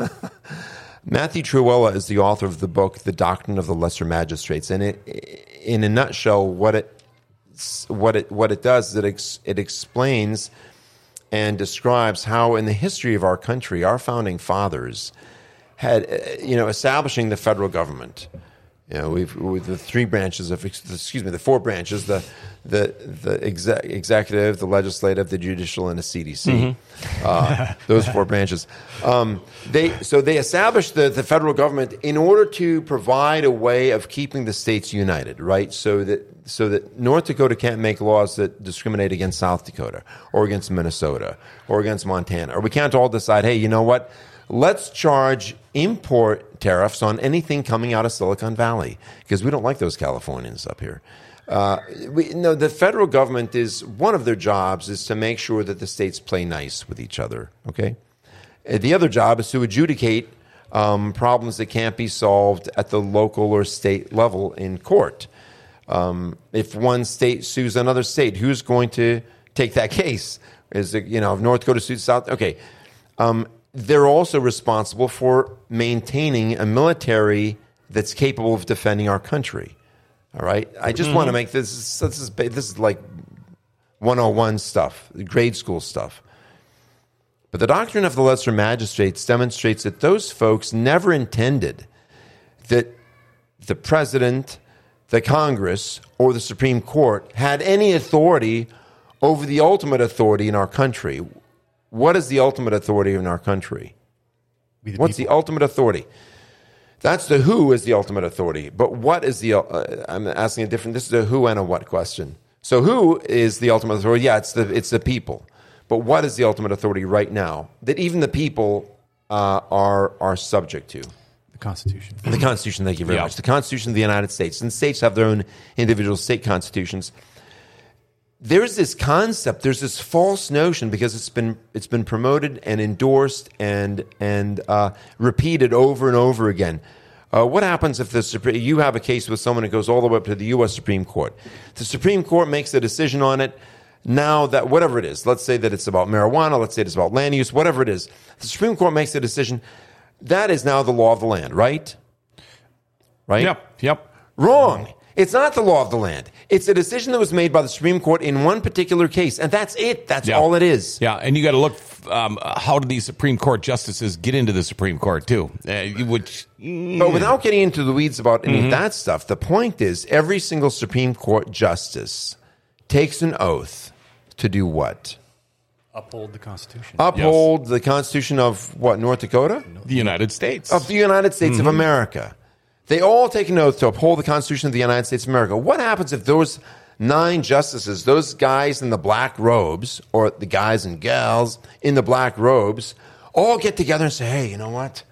Matthew Truella is the author of the book, The Doctrine of the Lesser Magistrates. And it, in a nutshell, what it what it what it does is it ex, it explains and describes how in the history of our country, our founding fathers had, you know, establishing the federal government. You know, we've with the three branches of, excuse me, the four branches, the the the exec, executive, the legislative, the judicial, and the C D C. Mm-hmm. Uh, those four branches. Um, they so they established the, the federal government in order to provide a way of keeping the states united, right? So that so that North Dakota can't make laws that discriminate against South Dakota or against Minnesota or against Montana, or we can't all decide, hey, you know what? Let's charge import tariffs on anything coming out of Silicon Valley because we don't like those Californians up here. Uh, we, no, the federal government is one of their jobs is to make sure that the states play nice with each other. Okay, the other job is to adjudicate um, problems that can't be solved at the local or state level in court. Um, if one state sues another state, who's going to take that case? Is it, you know, if North Dakota sues South? Okay. Um, They're also responsible for maintaining a military that's capable of defending our country. All right, I just mm-hmm. want to make this. This is this is like one oh one stuff, grade school stuff. But the doctrine of the lesser magistrates demonstrates that those folks never intended that the president, the Congress, or the Supreme Court had any authority over the ultimate authority in our country. What is the ultimate authority in our country? The What's people. the ultimate authority? That's the who is the ultimate authority. But what is the, uh, I'm asking a different, this is a who and a what question. So who is the ultimate authority? Yeah, it's the, it's the people. But what is the ultimate authority right now that even the people uh, are, are subject to? The Constitution. The Constitution, thank you very Yeah. much. The Constitution of the United States. And states have their own individual state constitutions. There's this concept, there's this false notion because it's been it's been promoted and endorsed and and uh, repeated over and over again. Uh, what happens if the Supreme, you have a case with someone that goes all the way up to the U S Supreme Court? The Supreme Court makes a decision on it. Now that whatever it is, let's say that it's about marijuana, let's say it's about land use, whatever it is, the Supreme Court makes a decision. That is now the law of the land, right? Right? Yep, yep. Wrong. It's not the law of the land. It's a decision that was made by the Supreme Court in one particular case, and that's it. That's Yeah. all it is. Yeah, and you got to look. Um, how did these Supreme Court justices get into the Supreme Court too? Uh, which, But without getting into the weeds about any of that stuff, the point is every single Supreme Court justice takes an oath to do what? Uphold the Constitution. Uphold the Constitution of what, North Dakota? the United States. Of the United States of America. They all take an oath to uphold the Constitution of the United States of America. What happens if those nine justices, those guys in the black robes, or the guys and gals in the black robes, all get together and say, hey, you know what?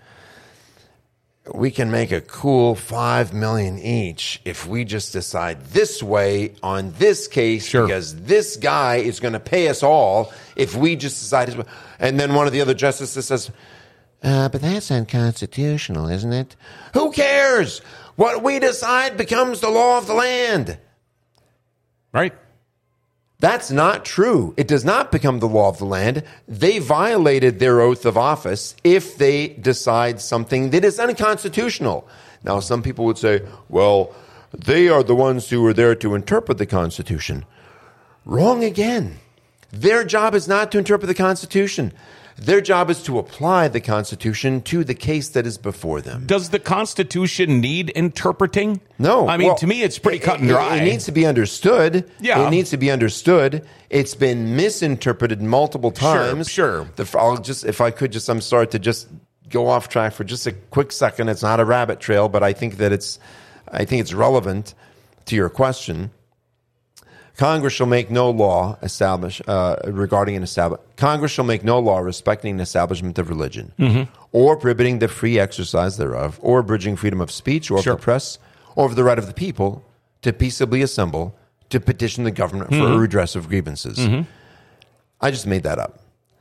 We can make a cool five million each if we just decide this way on this case Sure. because this guy is going to pay us all if we just decide his way. And then one of the other justices says, uh, but that's unconstitutional, isn't it? Who cares? What we decide becomes the law of the land. Right? That's not true. It does not become the law of the land. They violated their oath of office if they decide something that is unconstitutional. Now, some people would say, well, they are the ones who are there to interpret the Constitution. Wrong again. Their job is not to interpret the Constitution. Their job is to apply the Constitution to the case that is before them. Does the Constitution need interpreting? No. I mean, Well, to me, it's pretty it- cut and it- dry. It, needs to be understood. Yeah. It needs to be understood. It's been misinterpreted multiple Sure, times. sure. The, I'll just, if I could just, I'm sorry to just go off track for just a quick second. It's not a rabbit trail, but I think that it's, I think it's relevant to your question. Congress shall make no law establish uh, regarding an establish. Congress shall make no law respecting an establishment of religion, Mm-hmm. or prohibiting the free exercise thereof, or abridging freedom of speech or Sure. of the press, or of the right of the people to peaceably assemble to petition the government Mm-hmm. for a redress of grievances. I just made that up.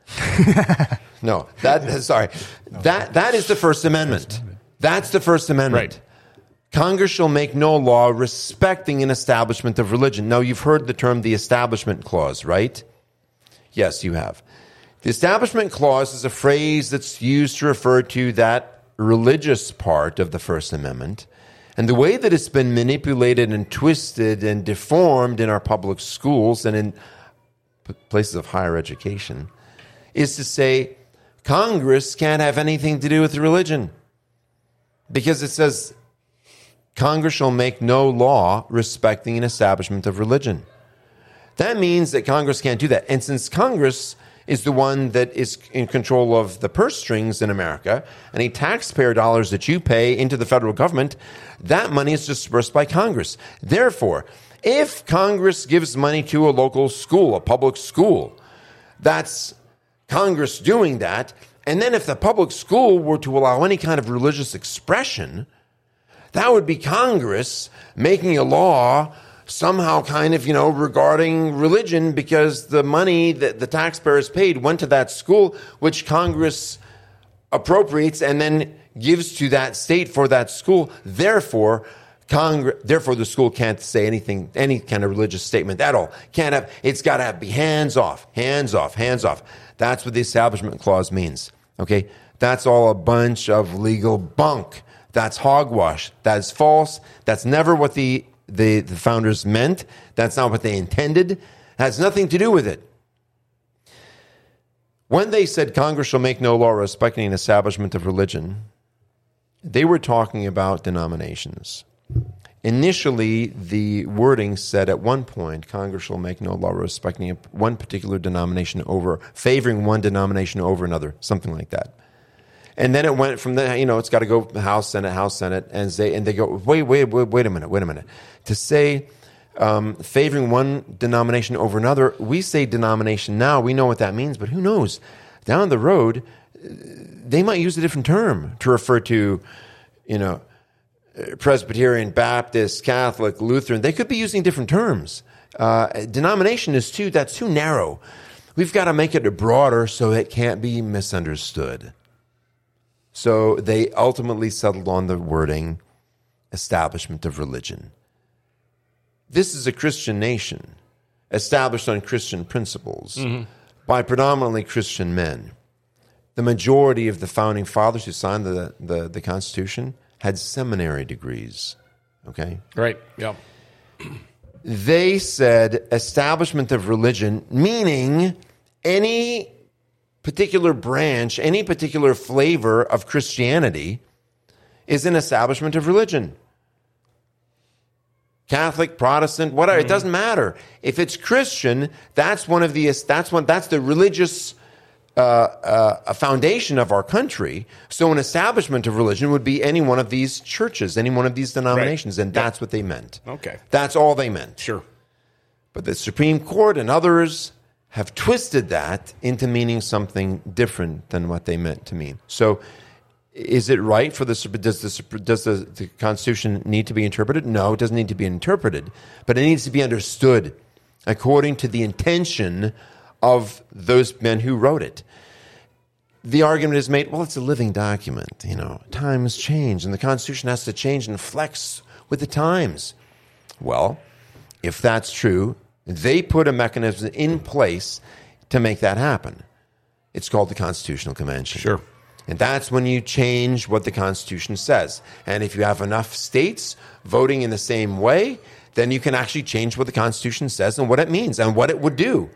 no, that sorry, that that is the First Amendment. That's the First Amendment. Right. Congress shall make no law respecting an establishment of religion. Now, you've heard the term the Establishment Clause, right? Yes, you have. The Establishment Clause is a phrase that's used to refer to that religious part of the First Amendment. And the way that it's been manipulated and twisted and deformed in our public schools and in p- places of higher education is to say Congress can't have anything to do with religion. Because it says Congress shall make no law respecting an establishment of religion. That means that Congress can't do that. And since Congress is the one that is in control of the purse strings in America, any taxpayer dollars that you pay into the federal government, that money is dispersed by Congress. Therefore, if Congress gives money to a local school, a public school, that's Congress doing that. And then if the public school were to allow any kind of religious expression, that would be Congress making a law somehow kind of, you know, regarding religion because the money that the taxpayers paid went to that school, which Congress appropriates and then gives to that state for that school. Therefore, Congress, therefore the school can't say anything, any kind of religious statement at all. Can't have, it's got to have, be hands off, hands off, hands off. That's what the Establishment Clause means. Okay? That's all a bunch of legal bunk. That's hogwash. That's false. That's never what the, the, the founders meant. That's not what they intended. has nothing to do with it. When they said Congress shall make no law respecting an establishment of religion, they were talking about denominations. Initially, the wording said at one point, Congress shall make no law respecting one particular denomination over, favoring one denomination over another, something like that. And then it went from there, you know, it's got to go House, Senate, House, Senate, and they, and they go, wait, wait, wait, wait a minute, wait a minute. To say um, favoring one denomination over another, we say denomination now, we know what that means, but who knows? Down the road, they might use a different term to refer to, you know, Presbyterian, Baptist, Catholic, Lutheran. They could be using different terms. Uh, denomination is too, that's too narrow. We've got to make it broader so it can't be misunderstood. So they ultimately settled on the wording establishment of religion. This is a Christian nation established on Christian principles mm-hmm. by predominantly Christian men. The majority of the founding fathers who signed the, the, the Constitution had seminary degrees. Okay? Right, yeah. They said establishment of religion, meaning any particular branch, any particular flavor of Christianity is an establishment of religion. Catholic, Protestant, whatever, mm-hmm. it doesn't matter. If it's Christian, that's one of the that's one that's the religious uh, uh, a foundation of our country. So an establishment of religion would be any one of these churches, any one of these denominations, right. and that's yep. what they meant. Okay. That's all they meant. Sure. But the Supreme Court and others have twisted that into meaning something different than what they meant to mean. So is it right for the, does the, does the, the Constitution need to be interpreted? No, it doesn't need to be interpreted, but it needs to be understood according to the intention of those men who wrote it. The argument is made, well, it's a living document, you know, times change, and the Constitution has to change and flex with the times. Well, if that's true, they put a mechanism in place to make that happen. It's called the Constitutional Convention. Sure. And that's when you change what the Constitution says. And if you have enough states voting in the same way, then you can actually change what the Constitution says and what it means and what it would do.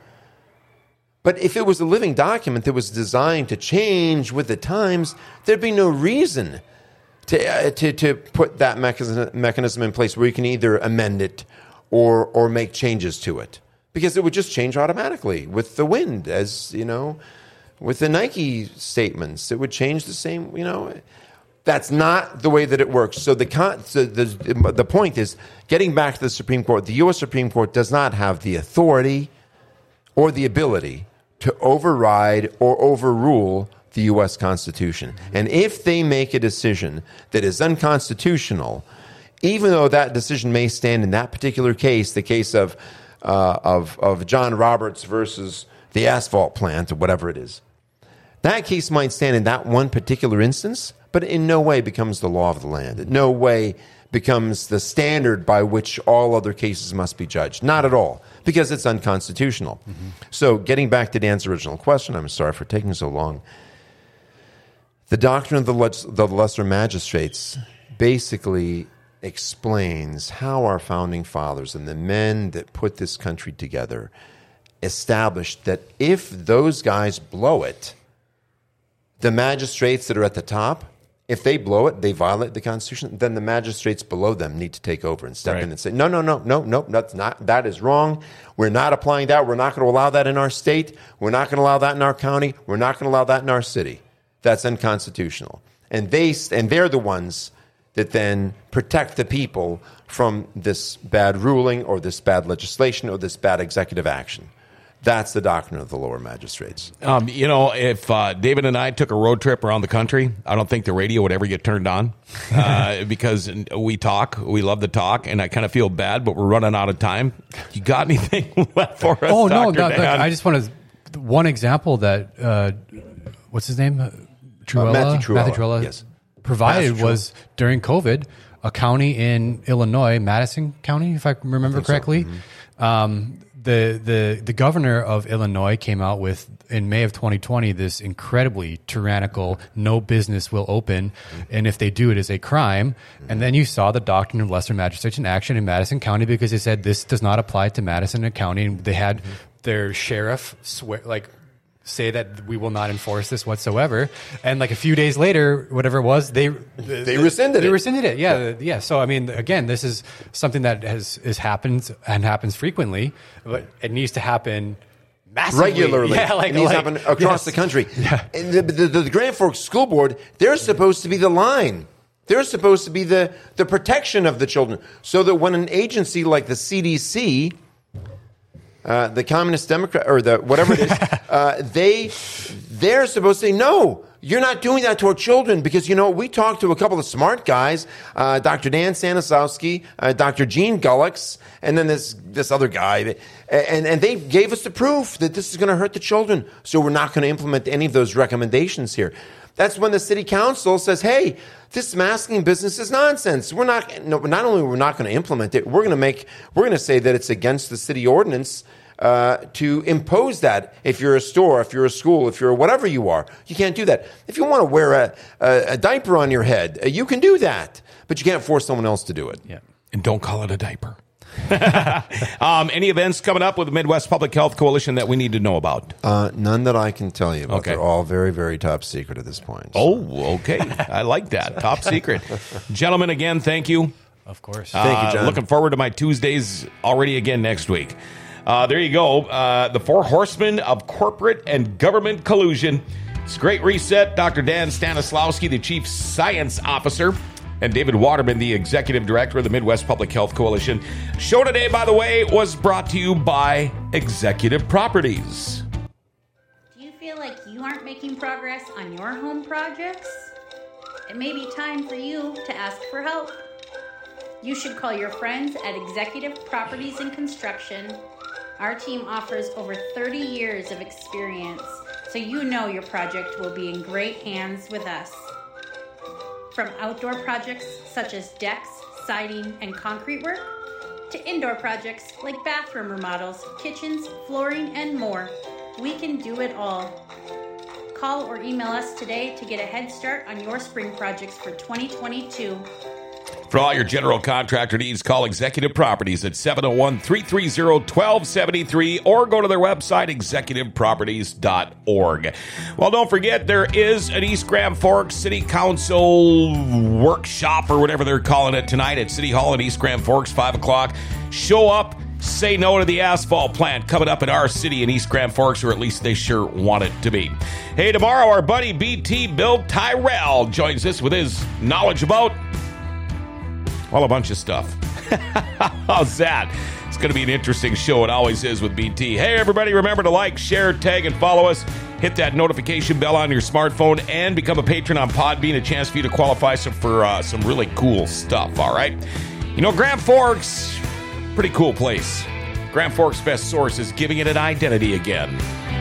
But if it was a living document that was designed to change with the times, there'd be no reason to uh, to, to put that mechanism, mechanism in place where you can either amend it or or make changes to it, because it would just change automatically with the wind, as you know, with the Nike statements, it would change the same. You know, that's not the way that it works. So the con- so the the point is, getting back to the Supreme Court, the U S Supreme Court does not have the authority or the ability to override or overrule the U S Constitution. And if they make a decision that is unconstitutional, even though that decision may stand in that particular case, the case of uh, of of John Roberts versus the asphalt plant or whatever it is, that case might stand in that one particular instance, but in no way becomes the law of the land. In no way becomes the standard by which all other cases must be judged. Not at all, because it's unconstitutional. Mm-hmm. So getting back to Dan's original question, I'm sorry for taking so long. The doctrine of the, le- the lesser magistrates basically explains how our founding fathers and the men that put this country together established that if those guys blow it, the magistrates that are at the top, if they blow it, they violate the Constitution, then the magistrates below them need to take over and step right. in and say, no, no, no, no, no, that's not, that is wrong. We're not applying that. We're not going to allow that in our state. We're not going to allow that in our county. We're not going to allow that in our city. That's unconstitutional. And they and they're the ones that then protect the people from this bad ruling or this bad legislation or this bad executive action. That's the doctrine of the lower magistrates. Um, you know, if uh, David and I took a road trip around the country, I don't think the radio would ever get turned on uh, because we talk, we love to talk, and I kind of feel bad, but we're running out of time. You got anything left for us? Oh, no, Doctor no, Dan? I just want to, one example that, uh, what's his name? Truella? Uh, Matthew Truella. Matthew Truella yes. provided Matthew was during COVID, a county in Illinois, Madison County, if I remember I correctly, so. mm-hmm. um, the the the governor of Illinois came out with in May of twenty twenty this incredibly tyrannical no business will open, and if they do it is a crime. And then you saw the doctrine of lesser magistrates in action in Madison County because they said this does not apply to Madison County, and they had their sheriff swear like say that we will not enforce this whatsoever. And like a few days later, whatever it was, they they rescinded they it. rescinded it. Yeah, yeah, yeah. So I mean, again, this is something that has is happens and happens frequently, but it needs to happen massively, regularly. Yeah, like it needs like, to happen across yes. the country. Yeah. And the, the, the Grand Forks School Board, they're supposed to be the line. They're supposed to be the, the protection of the children, so that when an agency like the C D C, uh, the Communist Democrat, or the whatever it is, uh, they they're supposed to say no. You're not doing that to our children because, you know, we talked to a couple of smart guys, uh, Doctor Dan Stanislavski, uh, Doctor Gene Gullix, and then this this other guy. And, and they gave us the proof that this is going to hurt the children. So we're not going to implement any of those recommendations here. That's when the city council says, hey, this masking business is nonsense. We're not, no, not only we're not going to implement it, we're going to make, we're going to say that it's against the city ordinance Uh, to impose that. If you're a store, if you're a school, if you're whatever you are, you can't do that. If you want to wear a, a, a diaper on your head, uh, you can do that, but you can't force someone else to do it. Yeah. And don't call it a diaper. um, any events coming up with the Midwest Public Health Coalition that we need to know about? Uh, none that I can tell you about. Okay. They're all very, very top secret at this point. So. Oh, okay. I like that. Top secret. Gentlemen, again, thank you. Of course. Thank you, John. Uh, looking forward to my Tuesdays already again next week. Uh, there you go. Uh, the four horsemen of corporate and government collusion. It's a great reset. Doctor Dan Stanislavski, the chief science officer, and David Waterman, the executive director of the Midwest Public Health Coalition. Show today, by the way, was brought to you by Executive Properties. Do you feel like you aren't making progress on your home projects? It may be time for you to ask for help. You should call your friends at Executive Properties and Construction. Our team offers over thirty years of experience, so you know your project will be in great hands with us. From outdoor projects such as decks, siding, and concrete work, to indoor projects like bathroom remodels, kitchens, flooring, and more, we can do it all. Call or email us today to get a head start on your spring projects for twenty twenty-two. For all your general contractor needs, call Executive Properties at seven oh one, three three zero, one two seven three or go to their website, executive properties dot org. Well, don't forget, there is an East Grand Forks City Council workshop or whatever they're calling it tonight at City Hall in East Grand Forks, five o'clock. Show up, say no to the asphalt plant coming up in our city in East Grand Forks, or at least they sure want it to be. Hey, tomorrow our buddy B T Bill Tyrell joins us with his knowledge about, well, a bunch of stuff. How's that? It's going to be an interesting show. It always is with B T. Hey, everybody, remember to like, share, tag, and follow us. Hit that notification bell on your smartphone and become a patron on Podbean. A chance for you to qualify some, for uh, some really cool stuff, all right? You know, Grand Forks, pretty cool place. Grand Forks Best Source is giving it an identity again.